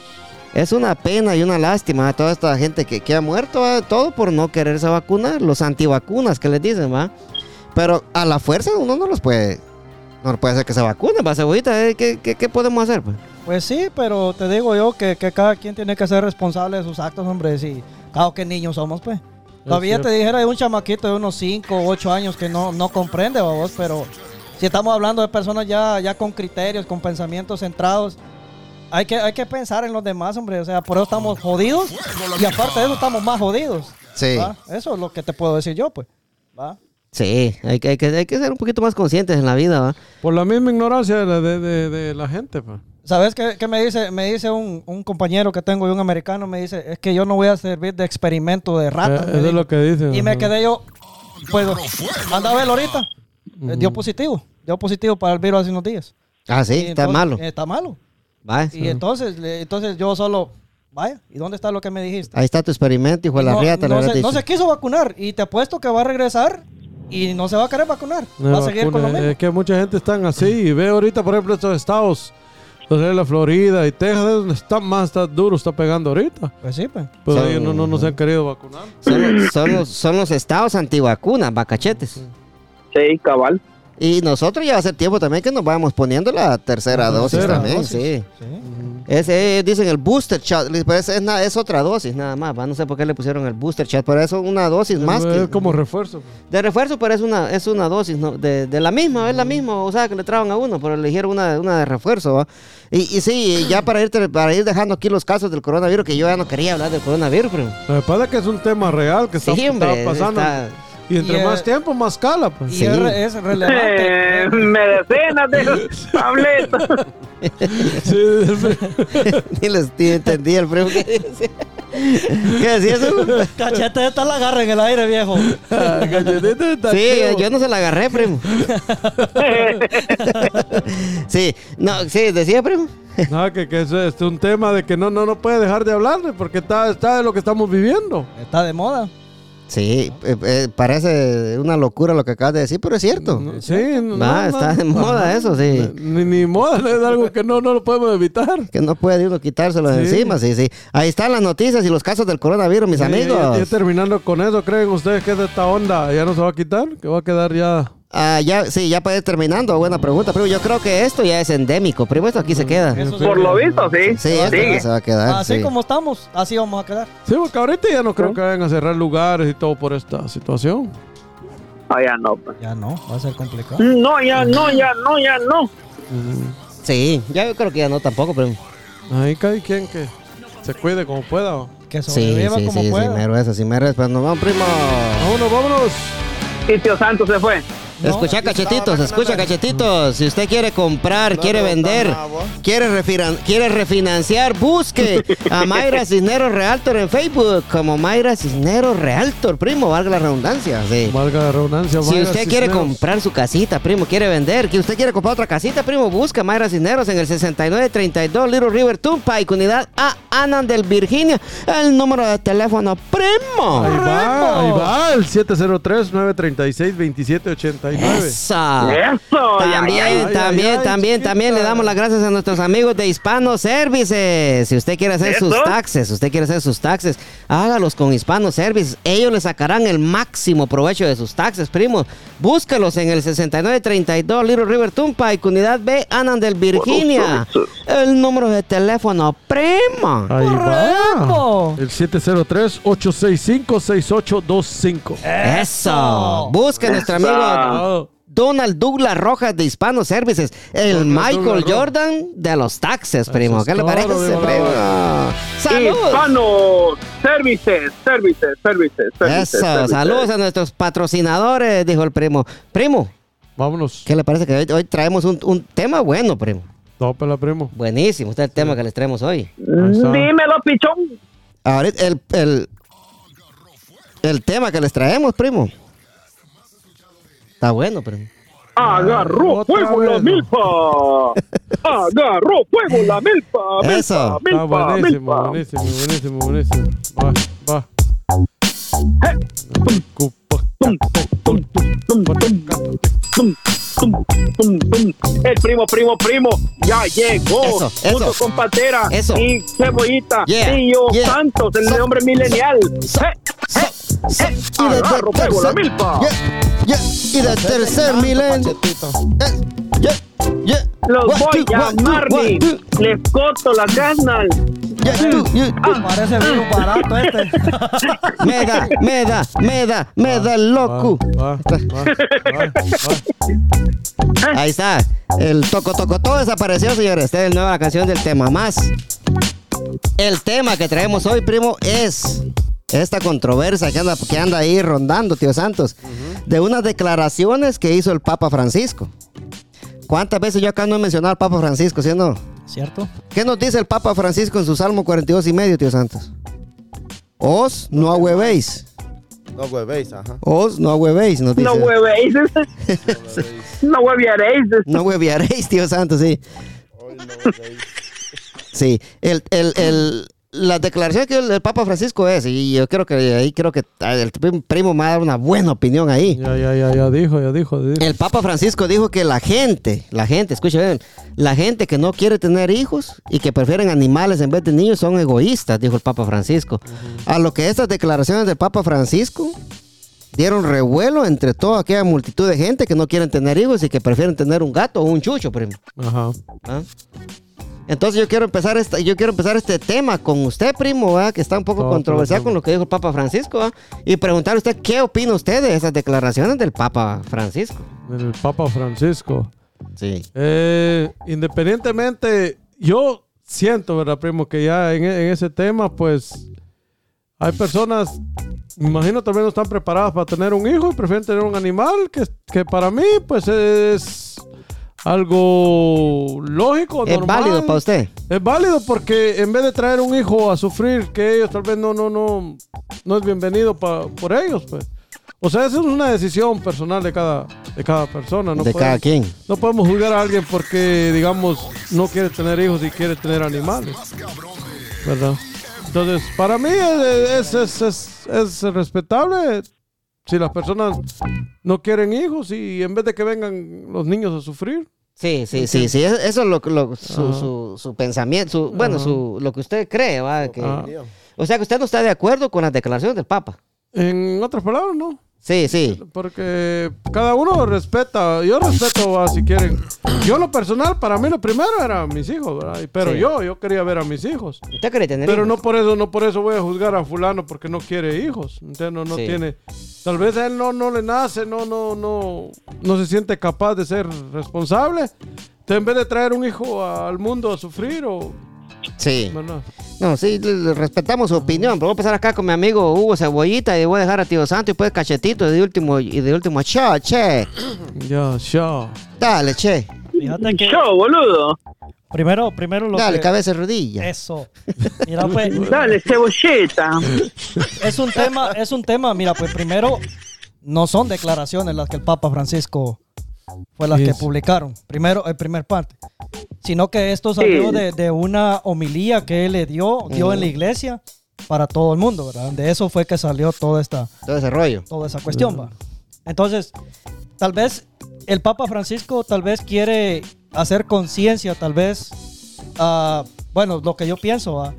Es una pena y una lástima a toda esta gente que, que ha muerto, ¿va? Todo por no quererse vacunar, los antivacunas que les dicen, ¿va? Pero a la fuerza uno no los puede, no puede hacer que se vacunen, ¿va, Cebollita? ¿Eh? ¿Qué, qué, qué podemos hacer, pues? Pues sí, pero te digo yo que, que cada quien tiene que ser responsable de sus actos, hombre. Si cada que niños somos, pues. Todavía te dijera de un chamaquito de unos cinco o ocho años que no, no comprende, babos, pero si estamos hablando de personas ya, ya con criterios, con pensamientos centrados, hay que, hay que pensar en los demás, hombre. O sea, por eso estamos jodidos y aparte de eso estamos más jodidos. Sí. ¿va? Eso es lo que te puedo decir yo, pues. ¿va? Sí, hay que, hay que, hay que ser un poquito más conscientes en la vida, ¿va? Por la misma ignorancia de la, de, de- de la gente, pues. ¿Sabes qué, qué me dice? Me dice un, un compañero que tengo y un americano, me dice, es que yo no voy a servir de experimento de ratas. Eh, me eso es dijo. lo que dicen. Y me ajá. quedé yo, pues, anda a verlo ahorita. Eh, Dio positivo, dio positivo para el virus hace unos días. Ah, sí, Y está entonces, malo. eh, está malo. Va, Y entonces, le- entonces yo solo, vaya, ¿y dónde está lo que me dijiste? ahí está tu experimento, hijo de la no, riata, le no hubieras se, no dicho. se quiso vacunar y te apuesto que va a regresar y no se va a querer vacunar. No va a seguir con lo vacuna, mismo. Es que mucha gente están así. Y ve ahorita, por ejemplo, estos estados, entonces la Florida y Texas, es donde está más está duro, está pegando ahorita. Pues sí, pues. Pero Sí. ellos no, no, no se han querido vacunar. Son, los- son los, son los estados antivacunas, bacachetes. Sí, cabal. Y nosotros ya va a ser tiempo también que nos vamos poniendo la tercera La dosis tercera también, dosis. sí. Sí. Ese, dicen el booster shot, pero es, es, na- es otra dosis nada más, ¿va? No sé por qué le pusieron el booster shot, pero eso es una dosis más es que... como refuerzo. De refuerzo, pero es una, es una dosis, ¿no? De, de la misma, es la misma, o sea, que le traban a uno, pero le dijeron una, una de refuerzo, ¿va? Y, y sí, ya para ir, para ir dejando aquí los casos del coronavirus, que yo ya no quería hablar del coronavirus, pero... Lo que pasa es que es un tema real que está, Sí, hombre, está pasando. está- Y entre Y, más eh, tiempo, más cala, pues. Y Sí. es, re- es relevante. Eh, medicinas de Pablito. Sí, Ni les ni entendí el primo que dice. ¿Qué decías tú? Cachete está la agarra en el aire, viejo. Cachetito está Sí, chido. yo no se la agarré, primo. Sí, no, sí, decía, primo. No, que, que eso es un tema de que no, no, no puede dejar de hablarle porque está, está de lo que estamos viviendo. Está de moda. Sí, eh, eh, parece una locura lo que acabas de decir, pero es cierto. Sí, no, Va, no, está no. de moda Ajá. eso, sí. Ni, ni moda, es algo que no, no lo podemos evitar. Que no puede uno quitárselo de Sí. encima, sí, sí. Ahí están las noticias y los casos del coronavirus, mis Sí, amigos. Ya, ya terminando con eso, ¿creen ustedes que de esta onda ya no se va a quitar? ¿Que va a quedar ya? Ah, ya, sí, ya para ir terminando, buena pregunta, primo. Yo creo que esto ya es endémico, primo. Esto aquí se queda. Eso Por lo visto, sí. Sí, esto Sigue. ya se va a quedar. Así sí. como estamos, así vamos a quedar. Sí, porque ahorita ya no creo que vayan a cerrar lugares y todo por esta situación. Ah, ya no. pues. Ya no, va a ser complicado. No, ya no, ya no, ya no. Sí, ya yo creo que ya no tampoco, primo. Ahí cada quien que se cuide como pueda. ¿O? Que Sí, sobreviva sí, como sí, sí, pueda. mero eso, sí, mero eso. Pues nos vamos, primo. Vámonos, vámonos. Y Tío Santos se fue. No, escucha aquí cachetitos, estaba, escucha no me- cachetitos. Si usted quiere comprar, No quiere me gusta vender, nada, vos. quiere, refinan- quiere refinanciar, busque a Mayra Cisneros Realtor en Facebook como Mayra Cisneros Realtor, primo, valga la redundancia. Sí. Valga la redundancia. Si Mayra usted quiere Cisneros. comprar su casita, primo, quiere vender, que usted quiere comprar otra casita, primo, busca a Mayra Cisneros en el sesenta y nueve treinta y dos Little River Turnpike, unidad A, Annandale, Virginia. El número de teléfono, primo. Ahí va, ahí va, el siete cero tres, nueve tres seis, dos siete ocho nueve. Esa. Eso. ya, También, ya. ay, también, ay, también, chiquita. también le damos las gracias a nuestros amigos de Hispano Services. Si usted quiere hacer ¿Eso? sus taxes, usted quiere hacer sus taxes, hágalos con Hispano Services. Ellos le sacarán el máximo provecho de sus taxes, primo. Búsquelos en el sesenta y nueve treinta y dos Little River Turnpike, unidad B, Annandale, Virginia. El número de teléfono, primo. Ahí Correcto. va. El siete cero tres, ocho seis cinco, seis ocho dos cinco. Eso. Busque a nuestro amigo Ah, Donald Douglas Rojas de Hispano Services, el Donald Michael Douglas Rojas. Jordan de los taxes, primo. es ¿Qué le todo, parece, viejo, primo? ¡Salud! Hispano Services, Services, Services, Services. Eso, services. saludos a nuestros patrocinadores, dijo el primo. Primo, vámonos. ¿qué le parece que hoy, hoy traemos un, un tema bueno, primo? Tópela, primo. Buenísimo, este es el tema que les traemos hoy. está. Dímelo, pichón. Ahorita, el, el, el tema que les traemos, primo. Está bueno, primo. Agarró Otra fuego vez, la ¿no? milpa. Agarró fuego la milpa. milpa, Eso. Está milpa, buenísimo, milpa. buenísimo, buenísimo, buenísimo. Va, va. Cupa, Tum, tum, tum, tum, tum, tum, tum, tum, tum. El primo, primo, primo ya llegó. Eso, junto eso. con Patera Eso. y Cebollita. Yeah, Y yo yeah. Santos, el So- hombre milenial. so- Eh, eh, So- eh. y de- de- Agarro fuego la tercer- milpa. Yeah, yeah, y de tercer milenio. Cachetito. Eh, yeah, yeah. Los One, voy two, a one, two, llamar, one, two. les coto la ganas. Yeah, two, yeah, two. Parece virus barato este. Me da, me da, me da, me da el loco. va, va, va, va. Ahí está. El toco toco todo desapareció, señores. Esta es la nueva canción del tema más. El tema que traemos hoy, primo, es esta controversia que anda, que anda ahí rondando, tío Santos, de unas declaraciones que hizo el Papa Francisco. ¿Cuántas veces yo acá no he mencionado al Papa Francisco, sí o no? ¿Cierto? ¿Qué nos dice el Papa Francisco en su Salmo cuarenta y dos y medio, tío Santos? Os no ahuevéis. No huevéis, ajá. Os no ahuevéis, nos dice. No huevéis. No huevearéis. No huevearéis, tío Santos, sí. Hoy no huevéis. Sí, el, el, el, la declaración que el Papa Francisco es, y yo creo que ahí creo que el primo me va a dar una buena opinión ahí. Ya, ya, ya, ya dijo, ya dijo. ya dijo. El Papa Francisco dijo que la gente, la gente, escuchen bien, la gente que no quiere tener hijos y que prefieren animales en vez de niños son egoístas, dijo el Papa Francisco. A lo que estas declaraciones del Papa Francisco dieron revuelo entre toda aquella multitud de gente que no quieren tener hijos y que prefieren tener un gato o un chucho, primo. Ajá. ¿Ah? Entonces yo quiero empezar esta, yo quiero empezar este tema con usted, primo, ¿verdad? Que está un poco No, controversial pero- con lo que dijo el Papa Francisco, ¿verdad? Y preguntarle a usted qué opina usted de esas declaraciones del Papa Francisco. El Papa Francisco. Sí. Eh, independientemente, yo siento, ¿verdad, primo? Que ya en, en ese tema, pues, hay personas, me imagino también no están preparadas para tener un hijo y prefieren tener un animal, que, que para mí, pues, es algo lógico, ¿Es normal. válido para usted? Es válido porque en vez de traer un hijo a sufrir, que ellos tal vez no, no, no, no es bienvenido pa, por ellos, pues. O sea, esa es una decisión personal de cada, de cada persona. No de podemos, cada quien. No podemos juzgar a alguien porque, digamos, no quiere tener hijos y quiere tener animales, ¿verdad? Entonces, para mí es, es, es, es respetable si las personas no quieren hijos y en vez de que vengan los niños a sufrir. Sí, sí, sí, sí, eso es lo, lo, su, su, su pensamiento, su, bueno, su, lo que usted cree, ¿va? Que, o sea, que usted no está de acuerdo con las declaraciones del Papa. En otras palabras, no. Sí, sí. Porque cada uno respeta, yo respeto a si quieren. Yo lo personal, para mí lo primero era mis hijos, ¿verdad? Pero sí. yo, yo quería ver a mis hijos. ¿Usted quiere tener Pero hijos? no por eso, no por eso voy a juzgar a fulano porque no quiere hijos. Usted no, no sí. tiene, tal vez a él no, no le nace, no, no, no, no se siente capaz de ser responsable. Entonces, en vez de traer un hijo al mundo a sufrir o... Sí. ¿verdad? No, sí, respetamos su opinión, pero voy a empezar acá con mi amigo Hugo Cebollita y voy a dejar a Tío Santo y pues Cachetito y de último, y de último, show, che. Ya, show. Dale, che. Fíjate que... Show, boludo. Primero, primero lo Dale, que... cabeza y rodilla. Eso. Mira, pues... Dale, cebolleta. Es un tema, es un tema, mira, pues primero, no son declaraciones las que el Papa Francisco fue las yes. que publicaron. Primero, el primer parte. Sino que esto salió sí. de, de una homilía que él le dio, dio mm. en la iglesia para todo el mundo, ¿verdad? De eso fue que salió toda esta... Todo ese rollo. Toda esa cuestión, mm. ¿va? Entonces, tal vez el Papa Francisco tal vez quiere hacer conciencia, tal vez, uh, bueno, lo que yo pienso, ¿va?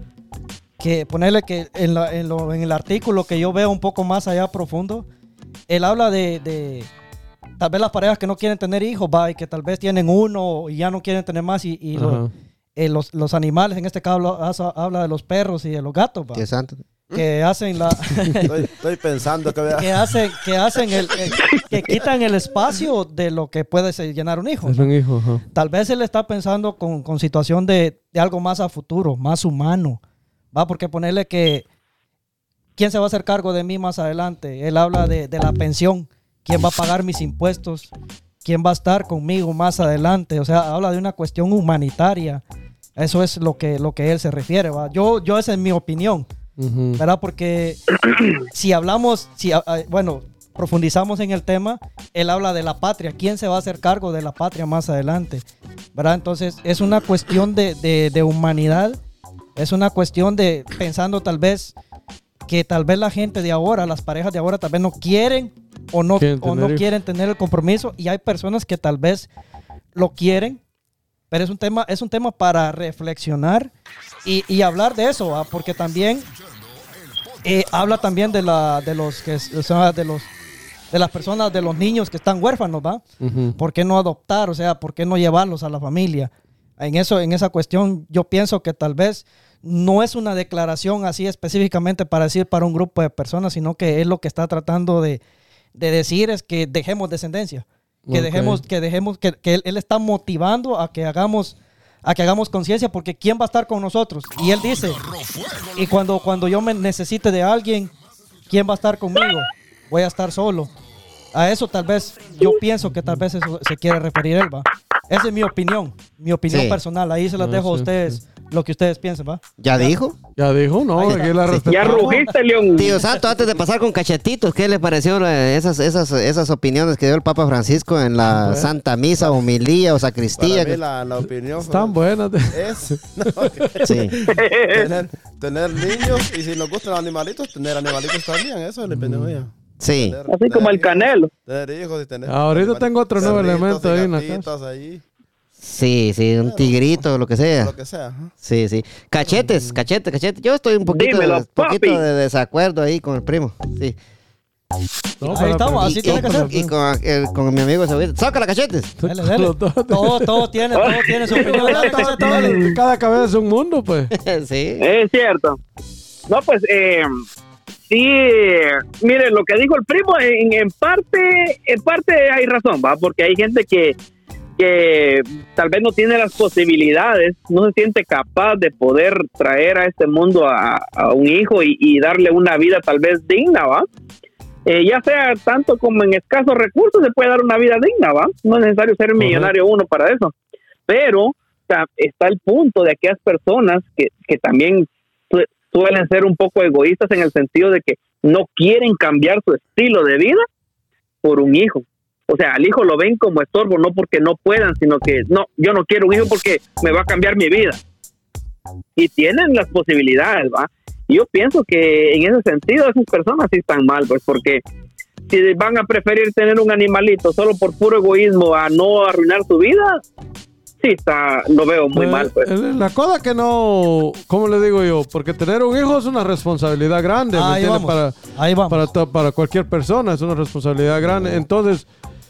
Que ponerle que en, la, en, lo, en el artículo que yo veo un poco más allá profundo, él habla de... de tal vez las parejas que no quieren tener hijos, va, y que tal vez tienen uno y ya no quieren tener más, y, y lo, eh, los, los animales, en este caso habla, habla de los perros y de los gatos, va, Qué santo. que hacen la... estoy, estoy pensando que... que hacen, que, hacen el, el, que quitan el espacio de lo que puede ser llenar un hijo. Es un hijo, ajá. Tal vez él está pensando con, con situación de, de algo más a futuro, más humano, va, porque ponerle que... ¿Quién se va a hacer cargo de mí más adelante? Él habla de, de la pensión. ¿Quién va a pagar mis impuestos? ¿Quién va a estar conmigo más adelante? O sea, habla de una cuestión humanitaria. Eso es lo que, lo que él se refiere, ¿va? Yo, yo esa es mi opinión, uh-huh. ¿verdad? Porque si hablamos, si, bueno, profundizamos en el tema, él habla de la patria. ¿Quién se va a hacer cargo de la patria más adelante? ¿Verdad? Entonces, es una cuestión de, de, de humanidad. Es una cuestión de, pensando tal vez, que tal vez la gente de ahora, las parejas de ahora tal vez no quieren o no, o no quieren tener el compromiso, y hay personas que tal vez lo quieren, pero es un tema, es un tema para reflexionar y, y hablar de eso, ¿va? Porque también eh, habla también de la de los que o sea, de los de las personas, de los niños que están huérfanos, ¿va? Uh-huh. ¿Por qué no adoptar? O sea, ¿por qué no llevarlos a la familia? En eso, en esa cuestión, yo pienso que tal vez no es una declaración así específicamente para decir para un grupo de personas, sino que es lo que está tratando de, de decir es que dejemos descendencia, que okay. dejemos, que dejemos, que, que él, él está motivando a que hagamos, a que hagamos conciencia, porque ¿quién va a estar con nosotros? Y él dice, y cuando, cuando yo me necesite de alguien, ¿quién va a estar conmigo? Voy a estar solo. A eso tal vez, yo pienso que tal vez eso se quiere referir él, ¿va? Esa es mi opinión, mi opinión sí. personal. Ahí se las no, dejo sí, a ustedes, sí. lo que ustedes piensen, ¿va? ¿Ya dijo? Ya dijo, no, aquí la respetamos. Ya rugiste, León. Tío Santo, antes de pasar con Cachetitos, ¿qué le pareció esas, esas, esas opiniones que dio el Papa Francisco en la bueno. Santa Misa, homilía o sacristía? Para mí la, la opinión están buenas. Es no, sí. tener, tener niños, y si nos gustan los animalitos, tener animalitos también, eso es la opinión mía. Mm. Sí. Tener, Así tener como el Canelo. Tener hijos y tener ahorita tengo otro nuevo elemento ahí en la casa. Ahí. Sí, sí, un tigrito, lo que sea. Lo que sea. ¿eh? Sí, sí. Cachetes, cachetes, cachetes. Yo estoy un poquito, Dímelo, de, poquito de desacuerdo ahí con el primo. Sí. No, ahí estamos, así y, tiene y, que ser. Y con, el, con mi amigo Saúl. ¡Sácala, cachetes! Dale, dale. Todo, todo tiene, todo tiene su opinión. Dale, todo, todo, cada cabeza es un mundo, pues. Sí. Es cierto. No, pues, eh... sí, mire, lo que dijo el primo, en, en parte en parte hay razón, ¿va? Porque hay gente que, que tal vez no tiene las posibilidades, no se siente capaz de poder traer a este mundo a, a un hijo y, y darle una vida tal vez digna, ¿va? Eh, ya sea tanto como en escasos recursos, se puede dar una vida digna, ¿va? No es necesario ser millonario uno para eso. Pero sea, está el punto de aquellas personas que, que también su, suelen ser un poco egoístas en el sentido de que no quieren cambiar su estilo de vida por un hijo. O sea, al hijo lo ven como estorbo, no porque no puedan, sino que no, yo no quiero un hijo porque me va a cambiar mi vida. Y tienen las posibilidades, ¿va? Y yo pienso que en ese sentido esas personas sí están mal, pues, porque si van a preferir tener un animalito solo por puro egoísmo a no arruinar su vida, sí está, lo veo muy eh, mal, pues. La cosa que no, ¿cómo le digo yo? Porque tener un hijo es una responsabilidad grande, Ahí ¿me vamos, para, ahí vamos. Para, to- para cualquier persona es una responsabilidad grande. Entonces,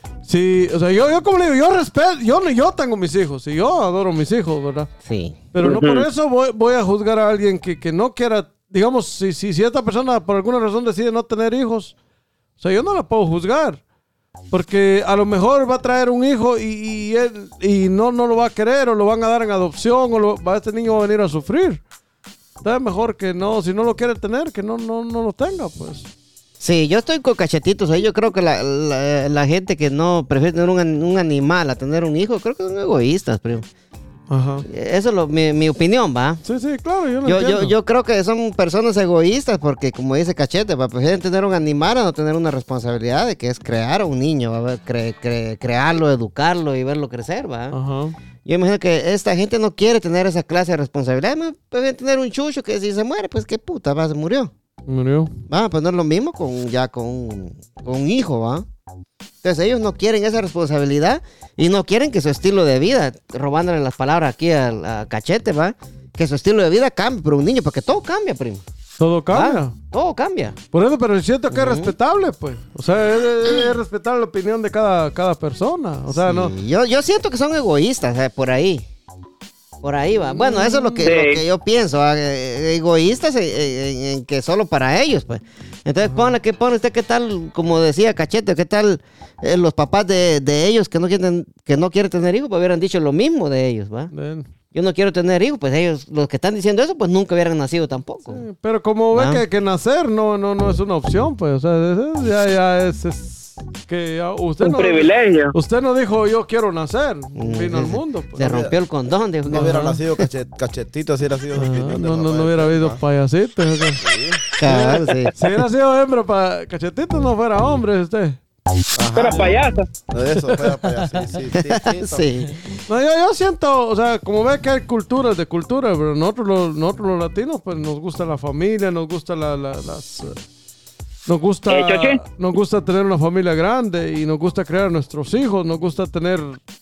sí, o sea, yo, yo como le digo, yo respeto, yo, yo tengo mis hijos y yo adoro mis hijos, ¿verdad? Sí. Pero no Ujú. por eso voy, voy a juzgar a alguien que, que no quiera, digamos, si, si, si esta persona por alguna razón decide no tener hijos, o sea, yo no la puedo juzgar. Porque a lo mejor va a traer un hijo y, y él y no, no lo va a querer o lo van a dar en adopción o lo, va, este niño va a venir a sufrir. Entonces mejor que no, si no lo quiere tener, que no, no, no lo tenga, pues. Sí, yo estoy con cachetitos ahí. Yo creo que la, la, la gente que no prefiere tener un, an- un animal a tener un hijo, creo que son egoístas, primo. Ajá. Eso es lo, mi, mi opinión, ¿va? Sí, sí, claro, yo lo Yo, entiendo. yo, yo creo que son personas egoístas porque, como dice Cachete, ¿va? Prefieren tener un animal a no tener una responsabilidad de que es crear a un niño, ¿va? Cre- cre- crearlo, educarlo y verlo crecer, ¿va? Ajá. Yo imagino que esta gente no quiere tener esa clase de responsabilidad. Más prefieren tener un chucho que si se muere, pues qué puta, ¿va? Se murió. Murió. Va, pues no es lo mismo con ya con, con un hijo, ¿va? Entonces ellos no quieren esa responsabilidad y no quieren que su estilo de vida, robándole las palabras aquí a, a Cachete, ¿va? Que su estilo de vida cambie por un niño, porque todo cambia, primo. Todo cambia. ¿Va? Todo cambia. Por eso, pero siento que es respetable, pues. O sea, es, es- es respetable la opinión de cada, cada persona. O sea, no. Y Yo, yo siento que son egoístas, eh, por ahí. Por ahí va. Bueno, eso es lo que, Sí. lo que yo pienso. ¿va? Eh, Egoístas en, en- en que solo para ellos, pues. Entonces, ponle, que pone usted qué tal, como decía Cachete, qué tal eh, los papás de, de ellos que no quieren que no quieren tener hijos, pues hubieran dicho lo mismo de ellos, ¿va? Ven. Yo no quiero tener hijos, pues ellos, los que están diciendo eso, pues nunca hubieran nacido tampoco. Sí, pero como ve Ah. que, que nacer no, no, no es una opción, pues. O sea, es- es- ya, ya es, es que ya usted Un no, privilegio. usted no dijo yo quiero nacer. Mm, Vino al se- mundo. Pues. Se rompió el condón, dijo. No que- hubiera Ajá. nacido cachet, cachetito, si hubiera sido su Ajá, opinión de no, no, papá no de hubiera papá. habido payasitos. o sea. Cabal, sí. Si hubiera sido hembra para cachetito, no fuera hombre usted. Ajá, Pero payasa. Eso, fuera payasa. Sí, sí, sí, sí. Sí. No, yo, yo siento, o sea, como ve que hay culturas de cultura, pero nosotros los, nosotros los latinos, pues nos gusta la familia, nos gusta la, la- las... eh, nos gusta, Eh, Choche. nos gusta tener una familia grande y nos gusta crear a nuestros hijos, nos gusta tener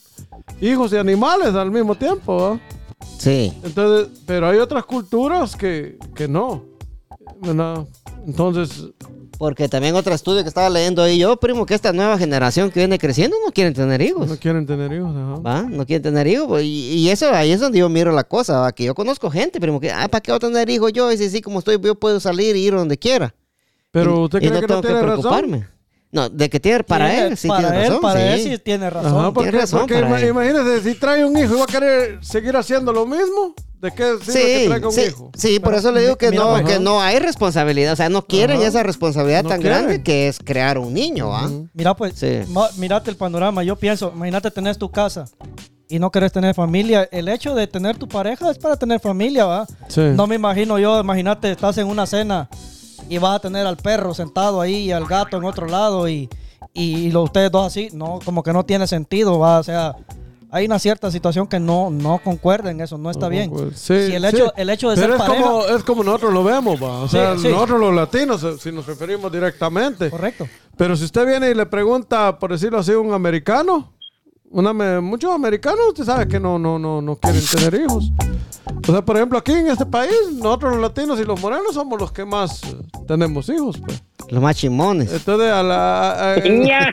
hijos y animales al mismo tiempo, ¿va? Sí. Entonces, pero hay otras culturas que, que no, ¿verdad? Entonces, Porque también otro estudio que estaba leyendo ahí yo, primo, que esta nueva generación que viene creciendo no quieren tener hijos. no quieren tener hijos, ajá. ¿Va? No quieren tener hijos. pues, Y, y eso ahí es donde yo miro la cosa, ¿va? Que yo conozco gente, primo, que, ah, ¿para qué voy a tener hijos yo? Y si sí, como estoy, yo puedo salir y ir donde quiera. Pero Y- usted y cree que no tengo tiene razón. preocuparme. No, de que tiene para Tiene- él, sí para tiene él, razón. para sí. él sí tiene razón. Ajá, porque, Tiene razón porque para ima- él. imagínese, si trae un hijo y va a querer seguir haciendo lo mismo, ¿de qué sirve que Sí, traiga un sí, hijo? sí, por eso le digo que Mira, no, ajá. que no hay responsabilidad. O sea, no quieren Ajá. esa responsabilidad No tan quieren. grande que es crear un niño, ¿va? Ujú. Mira, pues, Sí. ma- mírate el panorama. Yo pienso, imagínate tener tu casa y no querés tener familia. El hecho de tener tu pareja es para tener familia, ¿va? Sí. No me imagino yo, imagínate, estás en una cena y vas a tener al perro sentado ahí y al gato en otro lado y, y, lo, ustedes dos así. No, como que no tiene sentido, ¿va? O sea, hay una cierta situación que no, no concuerda en eso, no está bien. Pues, sí, Si el hecho, sí. el hecho de Pero ser es pareja... como, es como nosotros lo vemos, va. O Sí, sea, sí. nosotros los latinos, eh, si nos referimos directamente. Correcto. Pero si usted viene y le pregunta, por decirlo así, a un americano, una, me- muchos americanos, usted sabe que no, no, no, no quieren tener hijos. O sea, por ejemplo, aquí en este país, nosotros los latinos y los morenos somos los que más eh, tenemos hijos, pues. Los más chimones. Entonces, a, la, a, a-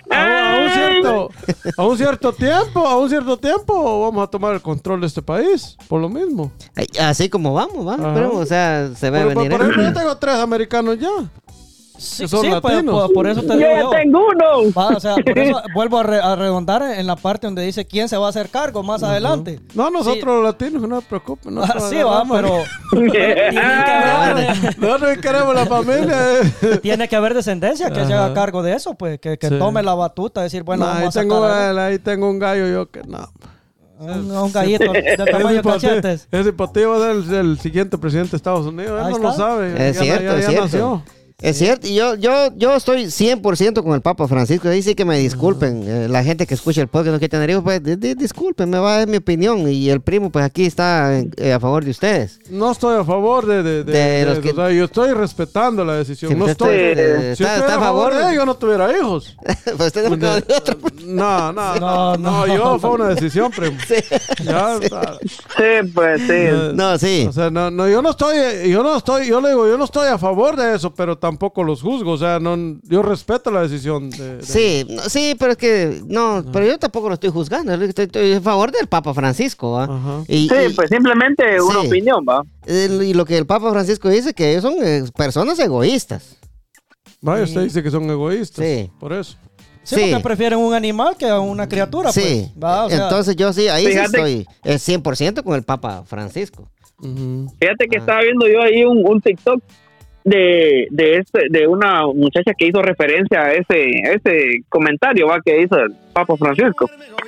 a- a un cierto, a un cierto tiempo, a un cierto tiempo, vamos a tomar el control de este país, por lo mismo. Ay, Así como vamos, ¿va? Ajá. Pero, o sea, se ve Por, por- venir. por ejemplo, yo tengo tres americanos ya. Sí, Que son sí, pues, latinos. por, por eso te Yo digo ya yo. tengo uno. Va, o sea, por eso vuelvo a, re- a redondar en la parte donde dice quién se va a hacer cargo más adelante. No, nosotros los latinos, no se preocupen. Ah, nosotros sí, va, agarramos- pero tiene que haber, Nosotros queremos la familia. eh. tiene que haber descendencia que se Ajá. haga cargo de eso, pues, que, que Sí. tome la batuta, decir, bueno, No, ahí, vamos a tengo, sacar a- el- ahí tengo un gallo yo que no. Un, un gallito del tamaño de cachetes. Ese patillo va a ser el, el siguiente presidente de Estados Unidos. Él Ahí no está. lo sabe. Es ya, cierto, ya, es ya cierto. nació. Es cierto, y yo, yo, yo estoy cien por ciento con el Papa Francisco. Ahí sí que me disculpen, eh, la gente que escucha el podcast no quiere tener hijos, pues di- di- disculpen, me va a dar mi opinión. Y el primo, pues aquí está eh, a favor de ustedes. No estoy a favor de, de, de, De de- los que- o sea, yo estoy respetando la decisión. Sí, no usted estoy. está- eh, si está- estuviera está a favor de de- ello, yo no tuviera hijos. Pues usted no, De- no, no, no, no, yo fue una decisión, primo. Ya, está. Sí, pues sí. Eh, No, sí. O sea, no, no, yo no estoy, yo no estoy, yo le digo, yo no estoy a favor de eso, pero tampoco los juzgo. O sea, no, yo respeto la decisión de. de- Sí, no, sí, pero es que no, pero yo tampoco lo estoy juzgando, estoy, estoy a favor del Papa Francisco, ¿va? Ajá. Y, Sí, y- pues simplemente una sí. opinión, ¿va? el- y lo que el Papa Francisco dice que ellos son eh, personas egoístas. Vaya, usted dice que son egoístas. Sí. Por eso. Sí, Sí. porque prefieren un animal que a una criatura, Sí, pues. Va, o sea, entonces yo sí, ahí sí Fíjate- estoy eh, cien por ciento con el Papa Francisco. Ujú. Fíjate que Ah. estaba viendo yo ahí un, un TikTok de de este de una muchacha que hizo referencia a ese a ese comentario, va, que hizo el Papa Francisco.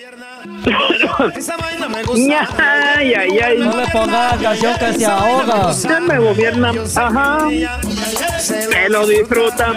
Ya, ya, ya, no le pongas canción que se ahoga. ya me gobierna, ajá, se lo disfruta.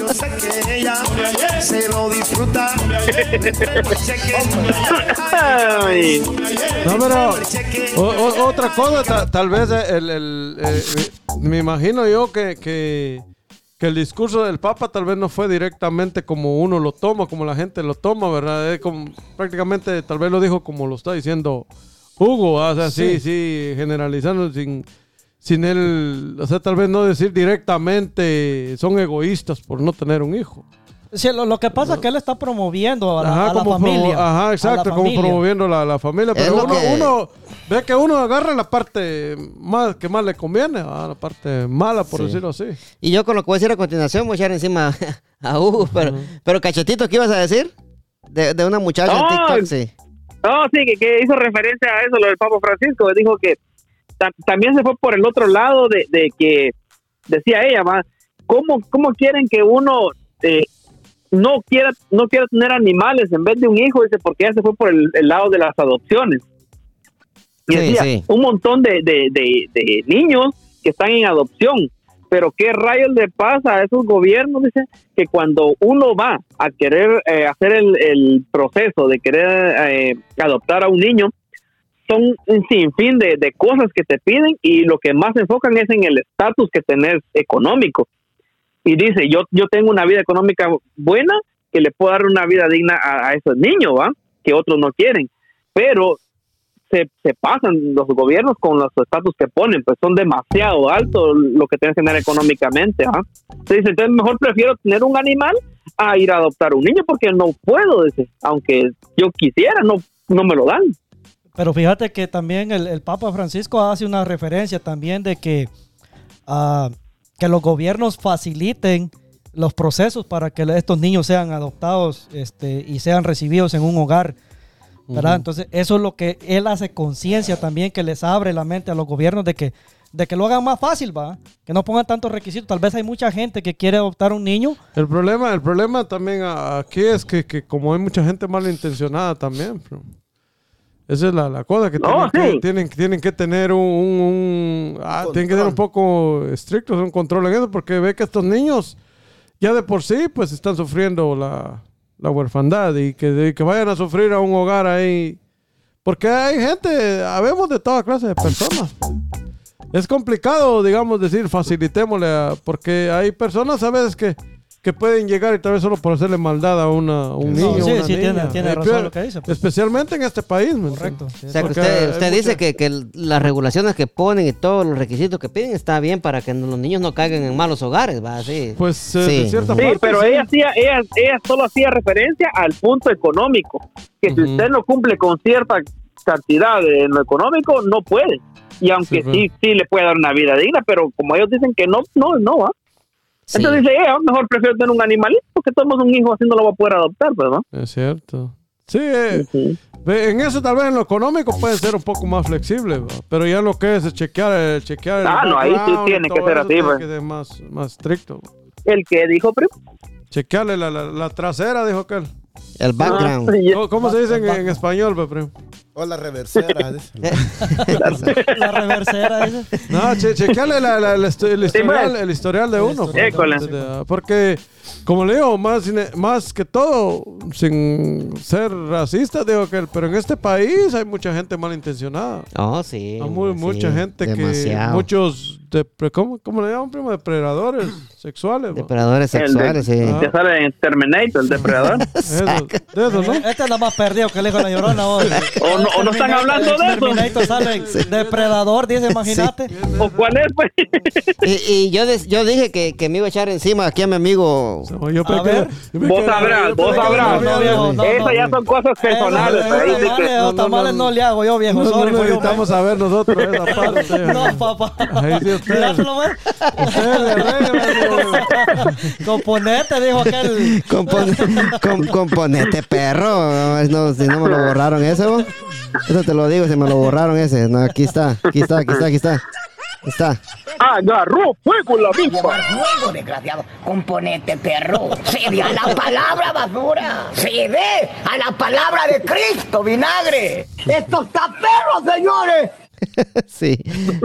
Ay, No, pero o- o- otra cosa, ta- tal vez el, el- eh, me imagino yo que, que, que el discurso del Papa tal vez no fue directamente como uno lo toma, como la gente lo toma, ¿verdad? Es como, prácticamente tal vez lo dijo como lo está diciendo Hugo, ¿ah? O sea, sí, sí, generalizando sin, sin él, o sea, tal vez no decir directamente son egoístas por no tener un hijo. Sí, lo, lo que pasa es que él está promoviendo a la, Ajá, a la como promo- familia. ajá, a exacto, la como familia. promoviendo la, la familia. Es Pero lo uno, que- uno ve que uno agarra la parte más que más le conviene, ¿va? La parte mala, por Sí. decirlo así. Y yo con lo que voy a decir a continuación voy a echar encima a Hugo, pero, pero Cachetito, ¿qué ibas a decir? De, de una muchacha en No, TikTok, sí. no, sí, que, que hizo referencia a eso, lo del Papa Francisco. Dijo que ta- también se fue por el otro lado de, de que, decía ella, va, ¿cómo, cómo quieren que uno eh, no quiera no quiera tener animales en vez de un hijo? Dice, porque ella se fue por el, el lado de las adopciones. Y Sí, decía, sí. un montón de, de, de, de niños que están en adopción. Pero qué rayos le pasa a esos gobiernos, dice, que cuando uno va a querer eh, hacer el, el proceso de querer eh, adoptar a un niño, son un sinfín de, de cosas que te piden, y lo que más se enfocan es en el estatus que tenés económico. Y dice, yo yo tengo una vida económica buena, que le puedo dar una vida digna a, a esos niños, ¿va? Que otros no quieren. Pero se, se pasan los gobiernos con los estatus que ponen, pues son demasiado altos lo que tienes que tener económicamente, ¿ah? Entonces, entonces mejor prefiero tener un animal a ir a adoptar un niño, porque no puedo, dice, aunque yo quisiera, no, no me lo dan. Pero fíjate que también el, el Papa Francisco hace una referencia también de que, ah, que los gobiernos faciliten los procesos para que estos niños sean adoptados este, y sean recibidos en un hogar, ¿verdad? Ujú. Entonces eso es lo que él hace conciencia también, que les abre la mente a los gobiernos de que, de que lo hagan más fácil, ¿va? Que no pongan tantos requisitos. Tal vez hay mucha gente que quiere adoptar un niño. El problema, el problema también a- aquí es que, que como hay mucha gente malintencionada también, pero esa es la, la cosa, que, No, tienen, sí. que tienen, tienen que tener un, un- un- ah, tienen que ser un poco estrictos, un control en eso, porque ve que estos niños ya de por sí pues están sufriendo la, la huerfandad, y que, de- que vayan a sufrir a un hogar ahí, porque hay gente, habemos de toda clase de personas. Es complicado, digamos, decir facilitémosle, a- porque hay personas a veces que, que pueden llegar y tal vez solo por hacerle maldad a, una, a un No, niño. sí, una sí, niña. tiene- tiene Eh, razón pero- lo que dice, pues. Especialmente en este país, ¿me Correcto. entiendes? sí. O sea, que Porque usted, hay usted mucha- dice que, que el- las regulaciones que ponen y todos los requisitos que piden está bien para que los niños no caigan en malos hogares, ¿va? Así. Pues eh, Sí. de cierta Sí, parte, pero sí. ella, hacía, ella, ella solo hacía referencia al punto económico, que si Ujú. usted no cumple con cierta cantidad en lo económico, no puede. Y aunque Sí, sí, sí, le puede dar una vida digna, pero como ellos dicen que no, no, no va. Sí. Entonces dice ella, mejor prefiero tener un animalito, porque todos un hijo así no lo va a poder adoptar, pues, ¿no? Es cierto. Sí, eh, Ujú. ve, en eso tal vez en lo económico puede ser un poco más flexible, ¿va? Pero ya lo que es chequear, eh, chequear el Ah, no, ahí sí background y tiene que todo ser eso así, tiene pues. que ser más, más estricto. El que dijo, primo. Chequearle la, la, la trasera, dijo aquel. El background. ¿Cómo, cómo se dice en, en español, pe, primo? O la reversera. La reversera, dice. No, che, chequeale la, la, la, el, historial, el historial de uno. Eh, con la- Porque, como le digo, más, más que todo, sin ser racista, digo que, pero en este país hay mucha gente malintencionada. Oh, sí. Hay muy, sí, mucha gente demasiado. que, muchos, depre, ¿cómo, ¿cómo le llaman, primo? Depredadores sexuales. ¿va? Depredadores El de- sexuales, sí. Ah. Ya sale en Terminator, el depredador. Eso, de eso, ¿no? Este es la más perdido que le dijo la llorona hoy. O no- o no están hablando de eso. Terminator sale depredador, dice, imagínate. ¿O cuál es, pues? Y, y yo, des- yo dije que, que me iba a echar encima aquí a mi amigo. No, yo pensé A ver. que- yo pensé Vos que- sabrás, yo vos pensé que- sabrás. no, viejo, no, Esas no. ya son cosas personales. Eh, ahí eh, sí que- tamales, no, los no, tamales no. no le hago yo, viejo. No, Sorry, no for you, necesitamos man. saber nosotros esa parte. No, papá. Ahí sí usted. Míralo, man. Usted le arregla, Componente, dijo aquel. Compon- com- componente perro. No, si no me lo borraron ese, ¿no? Eso te lo digo, si me lo borraron ese. No, aquí está, aquí está, aquí está, aquí está. Aquí está. Agarró fuego la misma. Fuego, desgraciado. Componente perro. Cede a la palabra, basura. Cede a la palabra de Cristo, vinagre. Esto está perro, señores. Sí.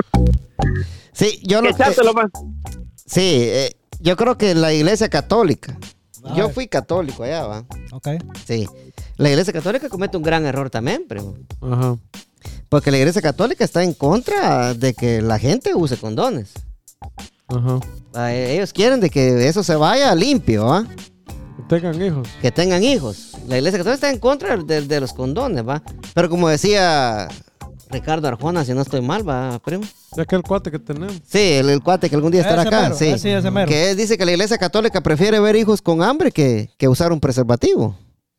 Sí, yo lo que... Echátelo, man. Sí, eh, yo creo que la iglesia católica. Yo fui católico allá, va. Ok. Sí. La iglesia católica comete un gran error también, primo. Ajá. Porque la iglesia católica está en contra de que la gente use condones. Ajá. Ah, eh, Ellos quieren de que eso se vaya limpio, ¿ah? Que tengan hijos. Que tengan hijos. La iglesia católica está en contra de, de los condones, ¿va? Pero como decía Ricardo Arjona, si no estoy mal, ¿va, primo? De aquel cuate que tenemos. Sí, el, el cuate que algún día estará Ese acá. mero, sí. ese, ese mero. Que él dice que la iglesia católica prefiere ver hijos con hambre que, que usar un preservativo.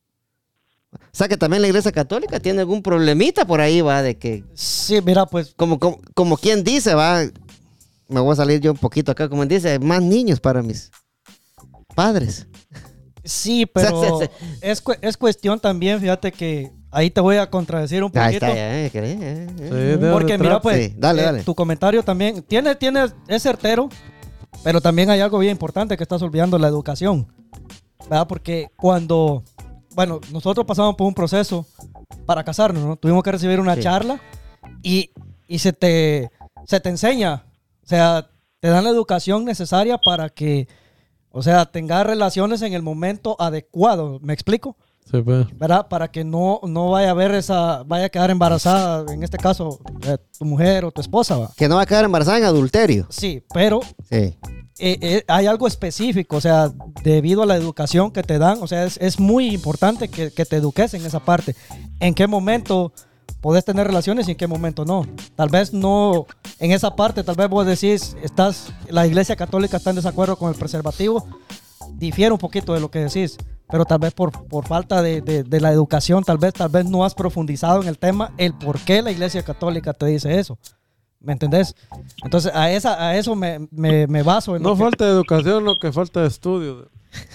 O sea que también la iglesia católica tiene algún problemita por ahí, va, de que... Sí, mira, pues. Como, como, como quien dice, va, me voy a salir yo un poquito acá, como dice, más niños para mis padres. Sí, pero O sea, se- es, cu- es cuestión también, fíjate que ahí te voy a contradecir un poquito. Ahí está, ya, eh, que- eh, eh, Sí, eh. de- Porque de mira, trap. pues, Sí, dale, eh, dale. tu comentario también tiene, tiene, es certero, pero también hay algo bien importante que estás olvidando, la educación, ¿verdad? Porque cuando, bueno, nosotros pasamos por un proceso para casarnos, ¿no? Tuvimos que recibir una Sí. charla y, y se te, se te enseña, o sea, te dan la educación necesaria para que, o sea, tengas relaciones en el momento adecuado, ¿me explico? Sí, pues. ¿Verdad? Para que no, no vaya a haber esa, vaya a quedar embarazada, en este caso, eh, tu mujer o tu esposa, ¿va? Que no va a quedar embarazada en adulterio. Sí, pero Sí. eh, eh, hay algo específico, o sea, debido a la educación que te dan, o sea, es, es muy importante que, que te eduques en esa parte. ¿En qué momento podés tener relaciones y en qué momento no? Tal vez no, en esa parte, tal vez vos decís, estás, la iglesia católica está en desacuerdo con el preservativo, difiere un poquito de lo que decís, pero tal vez por, por falta de, de, de la educación, tal vez, tal vez no has profundizado en el tema, el por qué la iglesia católica te dice eso. ¿Me entendés? Entonces, a, esa, a eso me, me, me baso. En No lo que- falta de educación, lo que falta de estudio.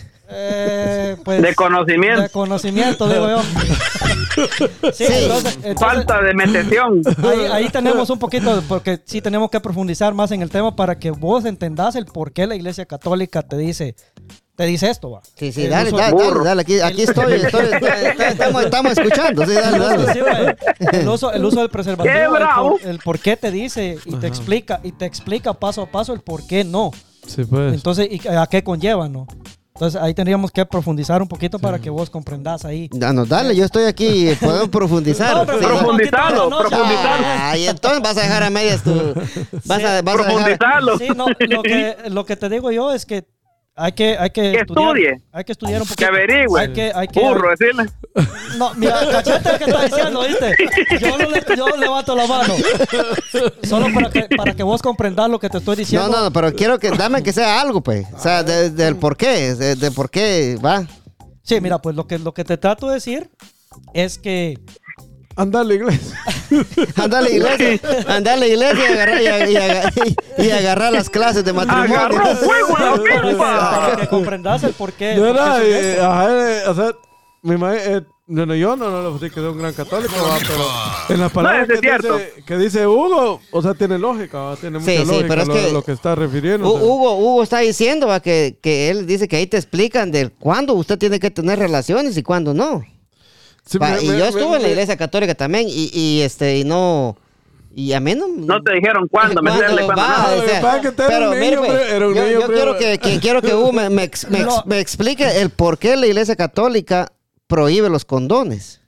Eh, pues, De conocimiento. De conocimiento, digo yo. Sí, Sí. entonces- entonces, Falta de meteción. ahí, ahí tenemos un poquito, porque sí tenemos que profundizar más en el tema para que vos entendás el por qué la iglesia católica te dice, te dice esto, va. Sí, sí, El dale, uso- dale, burro. dale, dale, aquí, aquí estoy, estoy, estoy- estoy- estamos, estamos escuchando, sí, dale, dale. Sí, güey. el, uso, el uso del preservativo, ¡Qué el bravo! por, el por qué te dice y te explica, y te explica paso a paso el por qué no. Sí, pues. Entonces, ¿y a qué conlleva, no? Entonces, ahí tendríamos que profundizar un poquito para que vos comprendas ahí. Danos, dale, yo estoy aquí, podemos profundizar. No, pero Sí, un poquito Profundizarlo, de la noche. profundizarlo. Ah, y entonces vas a dejar a medias tu... Vas a, vas a dejar... Profundizarlo. Sí, no, lo que, lo que te digo yo es que hay que, hay que, Que estudiar. estudie. Hay que estudiar un Que poquito. averigüe. Hay que, hay que, Burro, decirle. No, mira, cachete que está diciendo, ¿viste? Yo, no le- yo levanto la mano. Solo para que, para que vos comprendas lo que te estoy No, diciendo. no, no, pero quiero que dame que sea algo, pues. O sea, de- del por qué, de, de por qué, va. Sí, mira, pues lo que, lo que te trato de decir es que Anda a la iglesia. Anda a la iglesia, anda a la iglesia y agarrar, y, y agarrar- y agarrar las clases de matrimonio. Agarró fuego a la para que, misma. para que comprendas el por qué. No por qué era, soy eh, esto. ajá, eh, o sea, me imagino, eh, No, no, yo no, no lo sé que soy un gran católico, ¿va? Pero en las palabras No, es que, dice, que dice Hugo, o sea, tiene lógica, ¿va? Tiene mucha Sí, sí, lógica pero es lo, que lo que está refiriendo. Hu- o sea. Hugo, Hugo está diciendo ¿va? Que, que él dice que ahí te explican de cuándo usted tiene que tener relaciones y cuándo no. Sí, Va, me- y me- yo me- estuve en la me- iglesia católica también y, y este y no y a mí no No te dijeron cuándo, ¿Cuándo meterle cuándo va? no. O sea, Lo que pasa es que usted era pero un mire, niño, pues, pero- era un yo, niño, yo pero- quiero que, que- quiero que Hugo me, me, ex- me, ex- No. me explique el por qué la iglesia católica prohíbe los condones.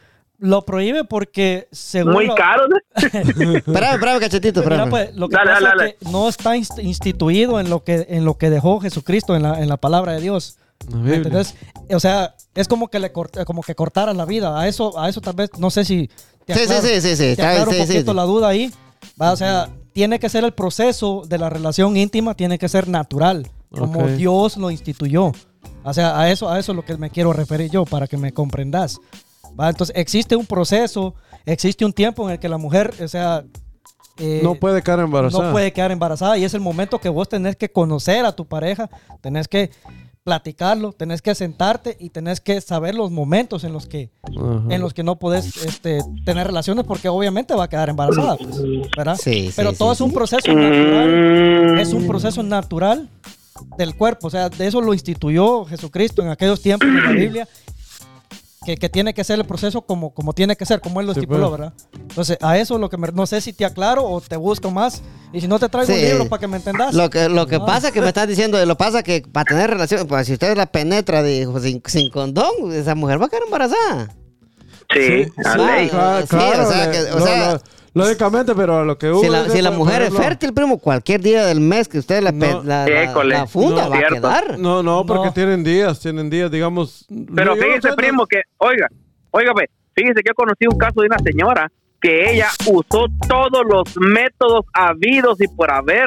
Lo prohíbe porque según Muy lo- caro, ¿no? Espérame, espérame, cachetito, Mira, espérame. pues, lo que Dale, pasa dale, es que no está inst- instituido en lo que en lo que dejó Jesucristo en la, en la palabra de Dios. La ¿Me Biblia. entendés? O sea, es como que le cort- como que cortara la vida. A eso, a eso tal vez, no sé si te Sí, sí, aclaro, sí, sí, sí, te está- aclaro sí, un sí, poquito sí. la duda ahí. Va, o sea, tiene que ser el proceso de la relación íntima, tiene que ser natural, como Ok. Dios lo instituyó. O sea, a eso, a eso es lo que me quiero referir yo, para que me comprendas. ¿Va? Entonces, existe un proceso, existe un tiempo en el que la mujer, o sea, eh, No puede quedar embarazada. no puede quedar embarazada y es el momento que vos tenés que conocer a tu pareja, tenés que platicarlo, tenés que sentarte y tenés que saber los momentos en los que Ajá. en los que no podés este, tener relaciones porque obviamente va a quedar embarazada, pues, ¿verdad? Sí, sí, Pero sí, todo es sí. un proceso natural, es un proceso natural del cuerpo, o sea, de eso lo instituyó Jesucristo en aquellos tiempos en la Biblia. Que, que tiene que ser el proceso como, como tiene que ser, como él lo Sí, estipuló, pues. ¿verdad? Entonces, a eso es lo que me, no sé si te aclaro o te busco más. Y si no, te traigo Sí. un libro para que me entendas. Lo que, lo que Ah. pasa que me estás diciendo, lo pasa que para tener relación, pues si usted la penetra de, pues, sin, sin condón, esa mujer va a quedar embarazada. Sí, a sí, ley. claro. Claro, claro, o sea le- que- o lo- sea- lo- lógicamente, pero a lo que Hugo Si la, dice, si la por- mujer por es ejemplo, fértil, primo, cualquier día del mes que usted la, pe- No. la, la- École. la funda No, va a cierto. quedar. No, no, porque No. tienen días, tienen días, digamos. Pero yo- yo fíjese, no sé, primo, que, oiga, oiga, pues, fíjese que yo conocí un caso de una señora que ella usó todos los métodos habidos y por haber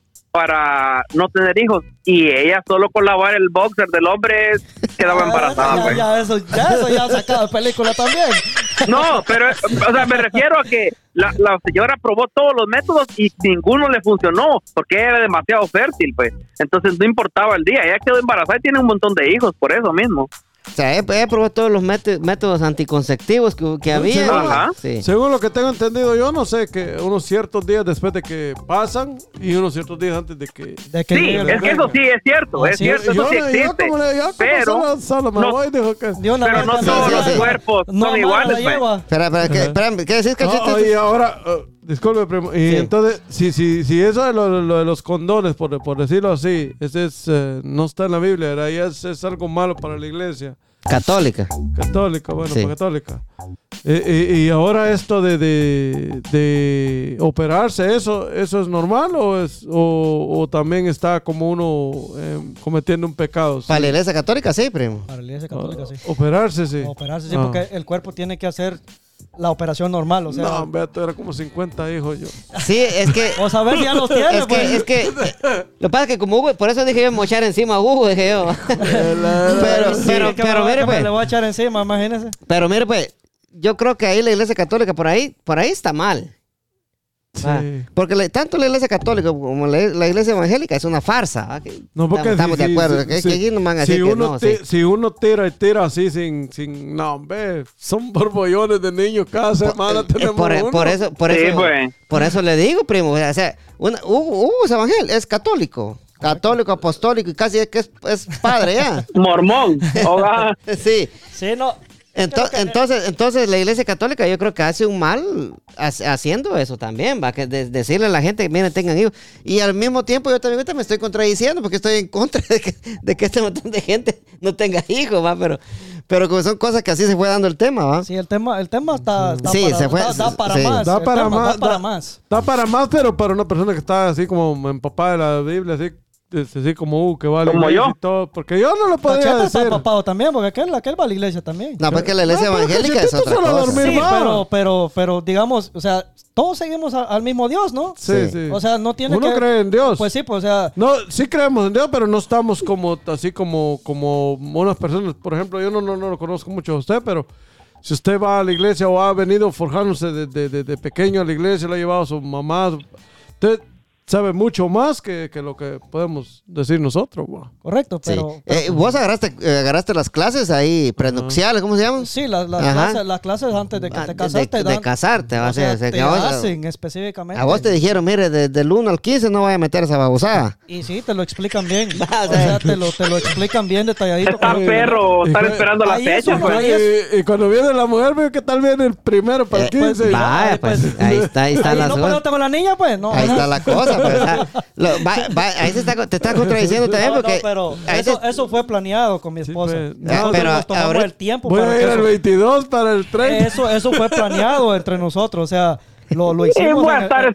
para no tener hijos y ella solo con lavar el boxer del hombre quedaba embarazada. Ya, pues. ya, eso, ya, eso ya sacado de película también. No, pero, o sea, me refiero a que la, la señora probó todos los métodos y ninguno le funcionó porque ella era demasiado fértil, pues. Entonces no importaba el día, ella quedó embarazada y tiene un montón de hijos por eso mismo. O sea, ella, ella probó todos los métodos, métodos anticonceptivos que, que había. ¿no? Ajá. Sí. Según lo que tengo entendido, yo no sé que unos ciertos días después de que pasan y unos ciertos días antes de que. De que Sí, llegue el es que bebé. eso sí es cierto, es Así cierto, yo, eso sí yo existe. como le yo como Pero, solo, solo me no- voy, dijo que. De una pero vez no también. todos sí, los sí. cuerpos No, son mano, iguales, la pues. lleva. Espera, espera, ¿qué, espera, ¿qué decís, No, cachetito? y ahora, uh, disculpe, primo. Y Sí. entonces, si, si, si eso de lo, lo de los condones, por, por decirlo así, ese es, eh, no está en la Biblia, ¿verdad? Y es, es algo malo para la iglesia Católica. católica, bueno, Sí. para católica. Eh, y, y ahora esto de, de, de operarse, ¿eso eso es normal o es o, o también está como uno eh, cometiendo un pecado? ¿sí? Para la iglesia católica, sí, primo. Para la iglesia católica, sí. Operarse, sí. Operarse, sí, Ah. porque el cuerpo tiene que hacer la operación normal, o sea. No, Beto, era como cincuenta hijos yo. Sí, es que... O saber si ya los tiene, Es pues. que, es que, eh, lo que pasa es que como Hugo, por eso dije yo mochar encima a Hugo, dije yo. pero, Sí, pero, que pero me- mire que me pues, le voy a echar encima, imagínese. pero mire pues, yo creo que ahí la iglesia católica, por ahí, por ahí está mal. Sí. Ah, porque la- tanto la iglesia católica como la, la iglesia evangélica es una farsa. ¿ah? Que No, porque estamos si- de si- acuerdo. si- que, si- que aquí no van a si decir que uno no, ti- sí. si uno tira y tira así sin, sin no, hombre, son borbollones de niños cada semana Eh, tenemos por, uno. por eso, por Sí, eso, pues. por eso le digo, primo. O sea, una- Hugo, Hugo es evangélico, es católico. Católico, apostólico y casi es que es, es padre ya. Mormón. Oiga. Sí. Sí, no. Ento- entonces, entonces la iglesia católica yo creo que hace un mal ha- haciendo eso también, va, que de- decirle a la gente que miren, tengan hijos. Y al mismo tiempo yo también ahorita me estoy contradiciendo porque estoy en contra de que, de que este montón de gente no tenga hijos, va, pero, pero como son cosas que así se fue dando el tema, va. Sí, el tema, el tema está, está Sí, para, se fue- da, da para sí. más. Da el para tema más, Da para da- más. Da para más, pero para una persona que está así como empapada de la Biblia, así, es- así como Hugo, que va a la Como iglesia yo. y todo. Porque yo no lo podría Cachete está decir. papado también, porque aquel, aquel va a la iglesia también. No, porque la iglesia No, pero evangélica es Cachetito otra solo a cosa. dormir Sí, va. pero, pero, pero digamos, o sea, todos seguimos a- al mismo Dios, ¿no? Sí, Sí. sí. O sea, no tiene Uno que... cree en Dios. Pues sí, pues o sea... No, sí creemos en Dios, pero no estamos como así como, como unas personas. Por ejemplo, yo no, no, no lo conozco mucho a usted, pero si usted va a la iglesia o ha venido forjándose de, de, de, de pequeño a la iglesia, lo ha llevado a su mamá. Usted sabe mucho más que, que lo que podemos decir nosotros. Bro. Correcto, Sí. pero... Eh, vos agarraste, eh, agarraste las clases ahí prenupciales, ¿cómo se llaman? Sí, las, las, Ajá. clases, las clases antes de que Ah, te de- casaste. de, de casarte. o O sea, sea, o sea, te que a vos- hacen específicamente. a vos te dijeron, mire, de- del uno al quince no vaya a meter esa babosada. Y sí, te lo explican bien. O sea, te lo, te lo explican bien detalladito. Está Como- perro estar fue- esperando la ahí fecha, eso, pues. ahí es- Y, y cuando viene la mujer, ve que tal viene el primero para el Eh, quince. vaya, pues, ahí está, ahí está Ahí la no, cosa. pero tengo la niña, pues. No, Ahí no. está la cosa, pues, o sea, lo- va- va- ahí se está, te está contradiciendo también No, no, porque pero ahí eso, se- eso fue planeado con mi esposa. pues, Ah, Nosotros pero nos tomamos ahorita- el tiempo Voy para a que ir al eso, veintidós para el treinta. eso, eso fue planeado entre nosotros. O sea, lo, lo Y hicimos. voy a en el- estar,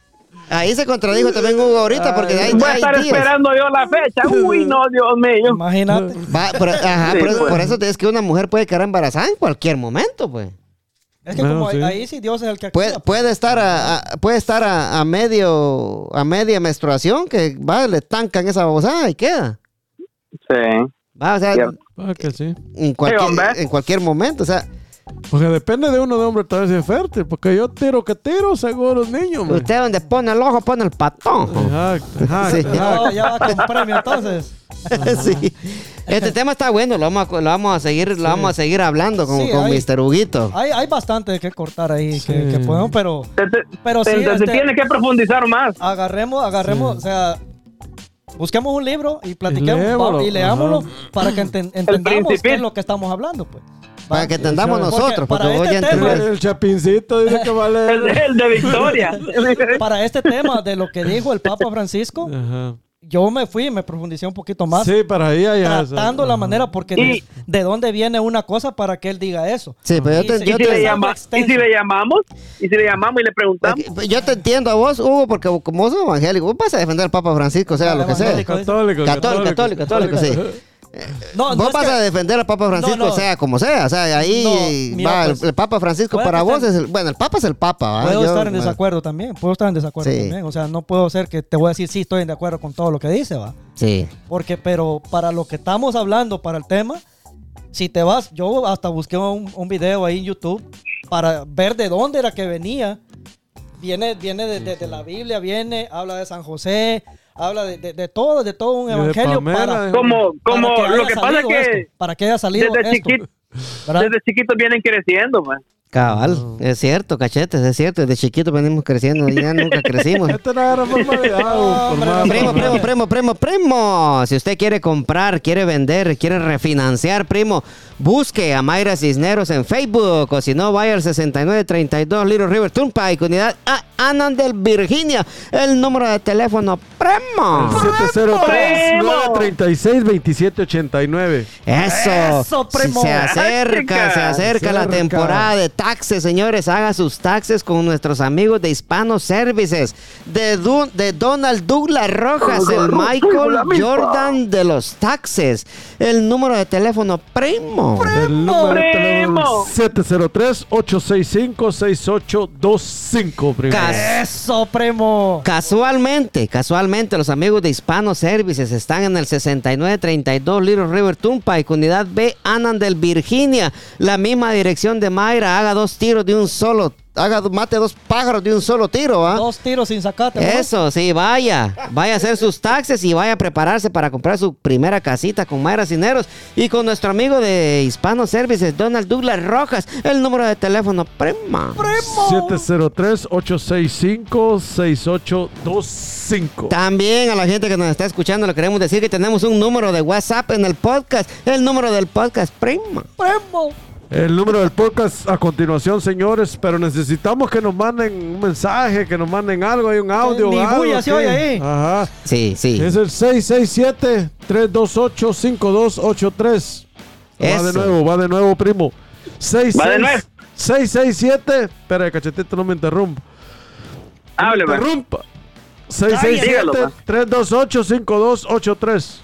ahí se contradijo también Hugo ahorita porque hay, voy a hay estar días. esperando yo la fecha. Uy, no, Dios mío. Imagínate. Va, pero, ajá, Sí, por, eso- pues. por eso es que una mujer puede quedar embarazada en cualquier momento, pues. Es que Bueno, como sí. ahí sí Dios es el que Puede, actúa. puede estar a, a- puede estar a, a medio a media menstruación que va, le tancan esa babosada y queda. Sí. Va, o sea, Cierto. Ah, que sí. en cualquier, hombre. en cualquier momento, o sea, Porque depende de uno de hombre tal vez si es fértil. Porque yo tiro que tiro según los niños. man. usted donde pone el ojo pone el patón. Exacto, exacto, Sí. exacto. No, ya va con premio entonces. Sí. Este tema está bueno, lo vamos a, lo vamos a seguir, lo vamos a seguir hablando con, Sí, con hay- mister Huguito. Hay, hay bastante que cortar ahí Sí. que, que podemos, pero, Te, te- pero sí, te- te este, tiene que profundizar más. agarremos, agarremos, o sea, busquemos un libro y platiquemos leámoslo, va- y leámoslo ajá. para que enten- entendamos qué Principito. es lo que estamos hablando, pues. Para que entendamos Porque nosotros, porque para vos este ya tema- entendés. El chapincito dice que vale. El, de- el de Victoria. Para este tema de lo que dijo el Papa Francisco, Ajá. yo me fui y me profundicé un poquito más. Sí, para ahí allá. Tratando la manera, porque Y- de, de dónde viene una cosa para que él diga eso. Sí, pero yo Y te, se- yo ¿Y si, te- le es llama- algo ¿Y extenso. si le llamamos? ¿Y si le llamamos y le preguntamos? yo te entiendo a vos, Hugo, porque como vos sos evangélico, vos vas a defender al Papa Francisco, sea Ah, lo que sea. evangélico. Católico, Católico, católico, católico, sí. No, no Vos es vas que- a defender al Papa Francisco, No, no. sea como sea. O sea, ahí No, mira, va, el- pues, el, Papa Francisco puede para que vos esté- es el. Bueno, el Papa es el Papa. ¿va? Puedo Yo- estar en desacuerdo también. Puedo estar en desacuerdo Sí. también. O sea, no puedo ser que te voy a decir sí estoy en de acuerdo con todo lo que dice, va. Sí. Porque, pero para lo que estamos hablando, para el tema, si te vas, yo hasta busqué un, un video ahí en YouTube para ver de dónde era que venía. Viene, viene de, de- de la Biblia, viene, habla de San José, habla de, de- de todo, de todo un de evangelio Pamela, para, de- Como, como para lo haya que pasa es salido que esto, para que haya salido desde, esto, chiquito, ¿verdad? desde chiquitos vienen creciendo, man. Cabal, es cierto, cachetes, es cierto. Desde chiquito venimos creciendo, ya nunca crecimos. Este no agarra formalidad, por hombre, más- Primo, primo, primo, primo, primo. Si usted quiere comprar, quiere vender, quiere refinanciar, primo, busque a Mayra Cisneros en Facebook. O si no, vaya al sesenta y nueve treinta y dos Little River Turnpike, unidad A, Annandale, Virginia. El número de teléfono, primo. siete cero tres, nueve tres seis, dos siete ocho nueve. Eso. Eso, primo. Se acerca, se acerca la Cerca. temporada de taxes, señores. Haga sus taxes con nuestros amigos de Hispano Services. De, Du- de Donald Douglas Rojas, el Michael Jordan de los taxes. El número de teléfono, primo. El número de teléfono Primo. siete cero tres, ocho seis cinco, seis ocho dos cinco. primo. Cas- Eso, primo. Casualmente, casualmente, los amigos de Hispano Services están en el sesenta y nueve treinta y dos Little River Turnpike, unidad B, Annandale, Virginia. La misma dirección de Mayra. Haga dos tiros de un solo, haga, mate dos pájaros de un solo tiro, ¿ah? Dos tiros sin sacate, ¿no? Eso, sí, vaya. Vaya a hacer sus taxes y vaya a prepararse para comprar su primera casita con Mayra Cisneros y con nuestro amigo de Hispano Services, Donald Douglas Rojas. El número de teléfono, prima. siete cero tres, ocho seis cinco, seis ocho dos cinco. También a la gente que nos está escuchando le queremos decir que tenemos un número de WhatsApp en el podcast. El número del podcast, prima. Primo. El número del podcast a continuación, señores, pero necesitamos que nos manden un mensaje, que nos manden algo, hay un audio. Ni algo, bulla se ¿qué? oye ahí. Ajá. Sí, sí. Es el seis seis siete, tres dos ocho, cinco dos ocho tres. Va Eso. de nuevo, va de nuevo, primo. seis Va de nuevo. seis seis siete. Espera, cachetito, no me interrumpa. No me Hable, man. interrumpa. seis seis Dígalo, siete, man. tres dos ocho, cinco dos ocho tres.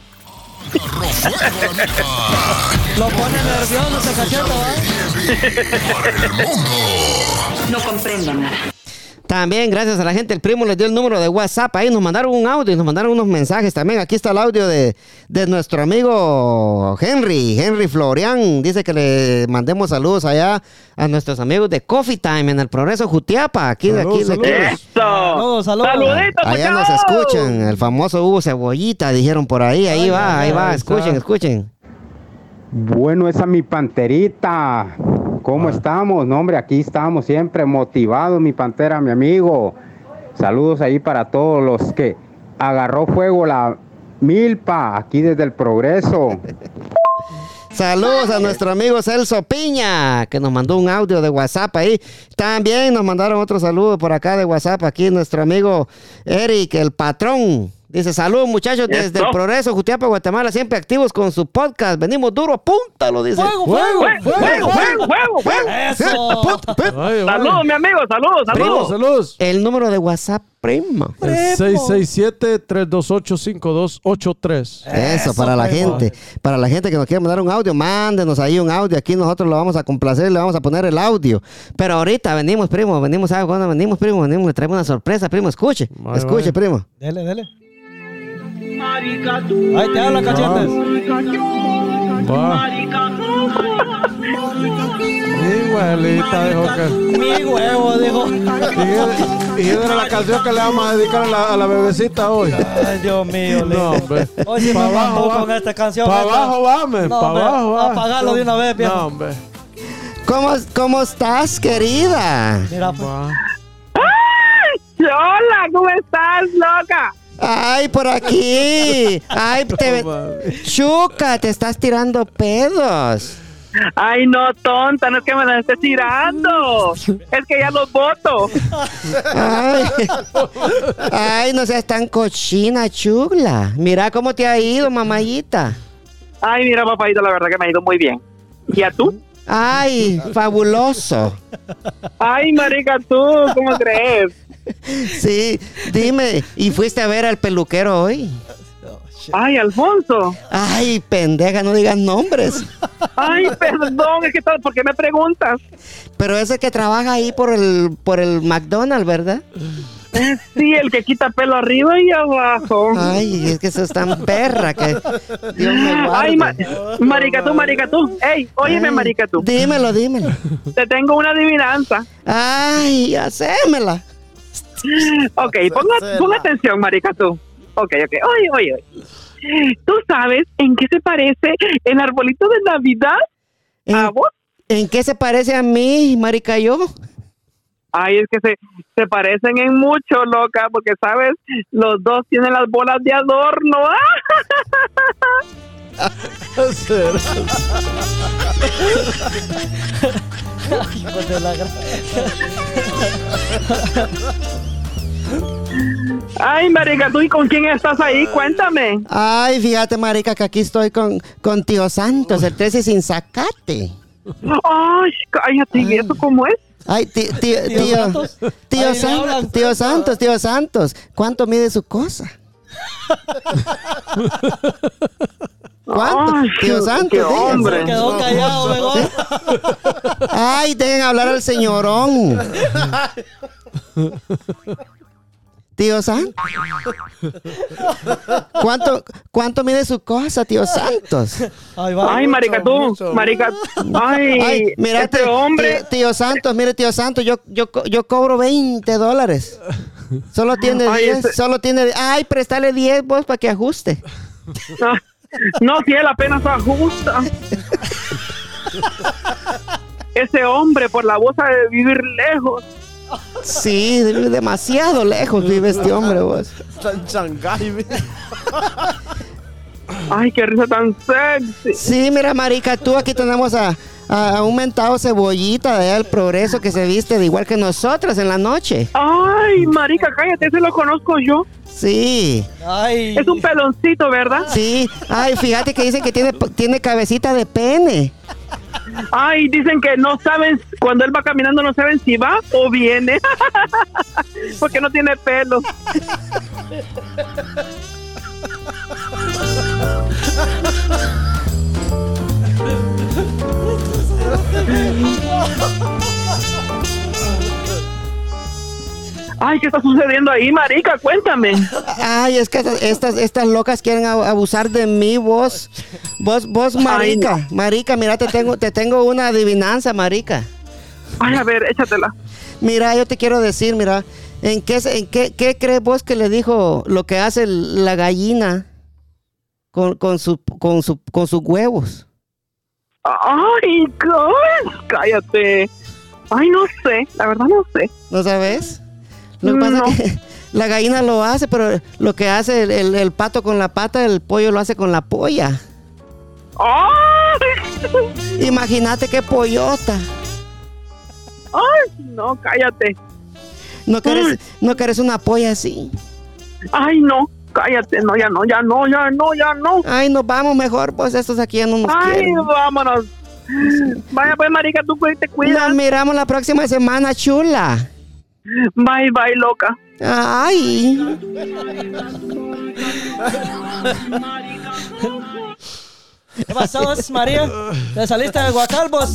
Lo pone nervioso ese cachete, ¿va? Para el mundo. No comprendo nada. También, gracias a la gente, el primo les dio el número de WhatsApp. Ahí nos mandaron un audio y nos mandaron unos mensajes también. Aquí está el audio de, de nuestro amigo Henry, Henry Florian. Dice que le mandemos saludos allá a nuestros amigos de Coffee Time en el Progreso Jutiapa. Aquí de aquí. Saludos, de ¡Eso! Saludos, saludos. ¡Saluditos, allá nos muchachos! escuchan. El famoso Hugo Cebollita, dijeron por ahí. Ahí Ay, va, ay, ahí va. ahí Escuchen, está. escuchen. Bueno, esa mi panterita. ¿Cómo estamos? No, hombre, aquí estamos siempre motivados, mi pantera, mi amigo. Saludos ahí para todos los que agarró fuego la milpa aquí desde el Progreso. Saludos a nuestro amigo Celso Piña, que nos mandó un audio de WhatsApp ahí. También nos mandaron otro saludo por acá de WhatsApp. Aquí nuestro amigo Eric, el patrón. Dice, saludos muchachos desde Eso. el Progreso, Jutiapa, Guatemala, siempre activos con su podcast. Venimos duro, apúntalo, dice. ¡Fuego, Fuego, fuego! ¡Fuego, fuego, fuego, fuego! ¡Eso! Ay, Saludos, mi amigo, saludos, Saludos, saludos. saludos. El número de WhatsApp, primo. El seis seis siete, tres dos ocho, cinco dos ocho tres. Eso, para la primo. gente. Para la gente que nos quiere mandar un audio, mándenos ahí un audio. Aquí nosotros lo vamos a complacer, le vamos a poner el audio. Pero ahorita venimos, primo, venimos, ¿sabes cuándo venimos, primo? Venimos, le traemos una sorpresa, primo. Escuche, Vale, escuche, vale. primo. Dele, dele. Ahí te habla, cachetes. Va. Igualita, dijo que. Mi huevo, dijo. Y y esa era la canción que le vamos a dedicar a la, a la bebecita hoy. Ay, Dios mío, No, lindo. hombre. Hoy sí me Pa' mandó abajo va. con esta canción. Pa' esta. abajo va, men, No, pa' hombre, abajo va. apagarlo de una vez, viejo. No, hombre. ¿Cómo, cómo estás, querida? Mira, pues. Va. Hola, ¿cómo estás, loca? Ay, por aquí. Ay, te... Chuca, te estás tirando pedos. Ay, no, tonta, no es que me la esté tirando. Es que ya los voto. Ay, ay, no seas tan cochina, chula. Mira cómo te ha ido, mamayita. Ay, mira, papadito, la verdad que me ha ido muy bien. ¿Y a tú? Ay, fabuloso. Ay, marica, ¿tú cómo crees? Sí, dime, ¿y fuiste a ver al peluquero hoy? Ay, Alfonso. Ay, pendeja, no digas nombres. Ay, perdón, es que todo, ¿por qué me preguntas? Pero ese que trabaja ahí por el, por el McDonald's, ¿verdad? Eh, Sí, el que quita pelo arriba y abajo. Ay, es que eso es tan perra que Dios me guarde. Ay, ma marica tú, marica tú. Ey, óyeme, Ay, marica tú. Dímelo, dímelo. Te tengo una adivinanza. Ay, hacémela. Ok, ponga, ponga atención, marica tú. Ok, ok, oye, oye, oye. ¿Tú sabes en qué se parece el arbolito de Navidad a ¿En, vos? ¿En qué se parece a mí, marica, yo? Ay, es que se, se parecen en mucho, loca, porque, ¿sabes? Los dos tienen las bolas de adorno. Hijo de la gran- Ay, marica, ¿tú y con quién estás ahí? Cuéntame. Ay, fíjate, marica, que aquí estoy con, con tío Santos, el trece sin zacate. Ay, cállate, ¿y eso cómo es? Ay, tí- tí- Tío tío, Santos. tío, Ahí le San- hablan. tío Santos, tío Santos, ¿cuánto mide su cosa? ¿Cuánto? Ay, Tío Santos, qué dígame. hombre. Se quedó callado, mejor. Ay, dejen hablar al señorón. Tío Santos. ¿Cuánto, ¿Cuánto mide su cosa, tío Santos? Ay, va. Ay, marica, tú, marica. Ay, Ay, mira, este tío, hombre. tío, tío Santos, mire, tío Santos, yo, yo, co- yo cobro veinte dólares. Solo tiene Ay, diez, ese- solo tiene... Ay, préstale diez vos para que ajuste. Ah, no, si él apenas ajusta. Ese hombre, por la voz, ha de vivir lejos. Sí, demasiado lejos vive este hombre, vos. Está en Shanghái, vi. Ay, qué risa tan sexy. Sí, mira, marica, tú aquí tenemos a, a un mentado cebollita de allá del Progreso que se viste de igual que nosotras en la noche. Ay, marica, cállate, ese lo conozco yo. Sí, Ay. Es un peloncito, ¿verdad? sí. Ay, fíjate que dicen que tiene, tiene cabecita de pene. Ay, dicen que no saben, cuando él va caminando no saben si va o viene. Porque no tiene pelo. Ay, ¿qué está sucediendo ahí, marica? Cuéntame. Ay, es que estas, estas, estas locas quieren ab- abusar de mí, vos. Vos, vos, marica. Ay, no. Marica, mira, te tengo, te tengo una adivinanza, marica. Ay, a ver, échatela. Mira, yo te quiero decir, mira, ¿en qué, se- en qué, qué crees vos que le dijo lo que hace el- la gallina con, con, su, con, su, con sus huevos? Ay, God, cállate. Ay, no sé, la verdad no sé. ¿No sabes? Lo que pasa No. es que la gallina lo hace, pero lo que hace el, el- el pato con la pata, el pollo lo hace con la polla. Ay, Imagínate qué pollota. ay, no, cállate. ¿No querés, no querés una polla así? Ay, no, cállate, no, ya no, ya no, ya no, ya no. Ay, nos vamos mejor, pues estos aquí ya no nos Ay, quieren. vámonos. Vaya pues, marica, tú pues, te cuidas. Nos miramos la próxima semana, chula. Bye, bye, loca. Ay. ¿Qué pasó, María? ¿Te saliste del guacalbos?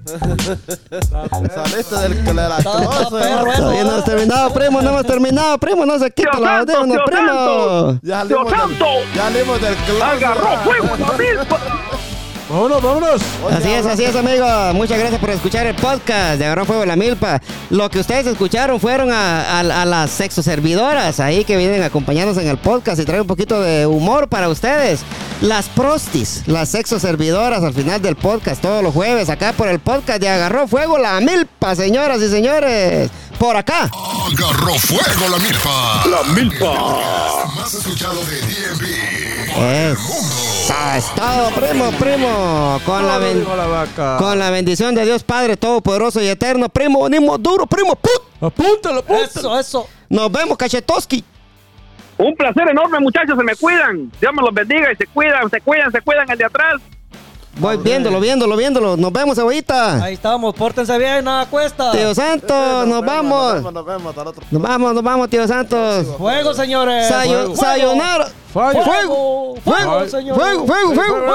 Saliste del de la Está- está cosa. perro eso, Todavía no hemos terminado, primo, no hemos terminado, primo, no se quita Dios la santo, audífono, Dios primo. santo. Ya Dios salimos santo. del, ya salimos del closet. Agarró fuego la milpa. Vámonos, vámonos. Así es, así es, amigos. Muchas gracias por escuchar el podcast de Agarró Fuego la Milpa. Lo que ustedes escucharon fueron a, a- a las sexoservidoras ahí que vienen acompañándonos en el podcast y traen un poquito de humor para ustedes. Las prostis, las sexoservidoras al final del podcast, todos los jueves, acá por el podcast de Agarró Fuego la Milpa, señoras y señores. Por acá. Agarró fuego la milpa. La milpa. Más escuchado de D M V. Eso es todo, primo, primo. Con la, ben- Dijo la vaca. con la bendición de Dios Padre Todopoderoso y Eterno, primo, venimos duro, primo. ¡Put! Apúntalo, apúntalo. Eso, eso. Nos vemos, Cachetoski. Un placer enorme, muchachos, se me cuidan. Dios me los bendiga y se cuidan, se cuidan, se cuidan el de atrás. Voy viéndolo, viéndolo, viéndolo. Nos vemos ahorita. Ahí estamos, pórtense bien, nada cuesta. Tío Santos, nos Nos vamos. vemos, nos vemos, hasta el otro. Nos vamos, nos vamos, tío Santos. Fuego, señores. Sayo- Fuego. sayonara. Fire. Fuego. Fuego, Fuego, señores. fuego, fuego, fuego.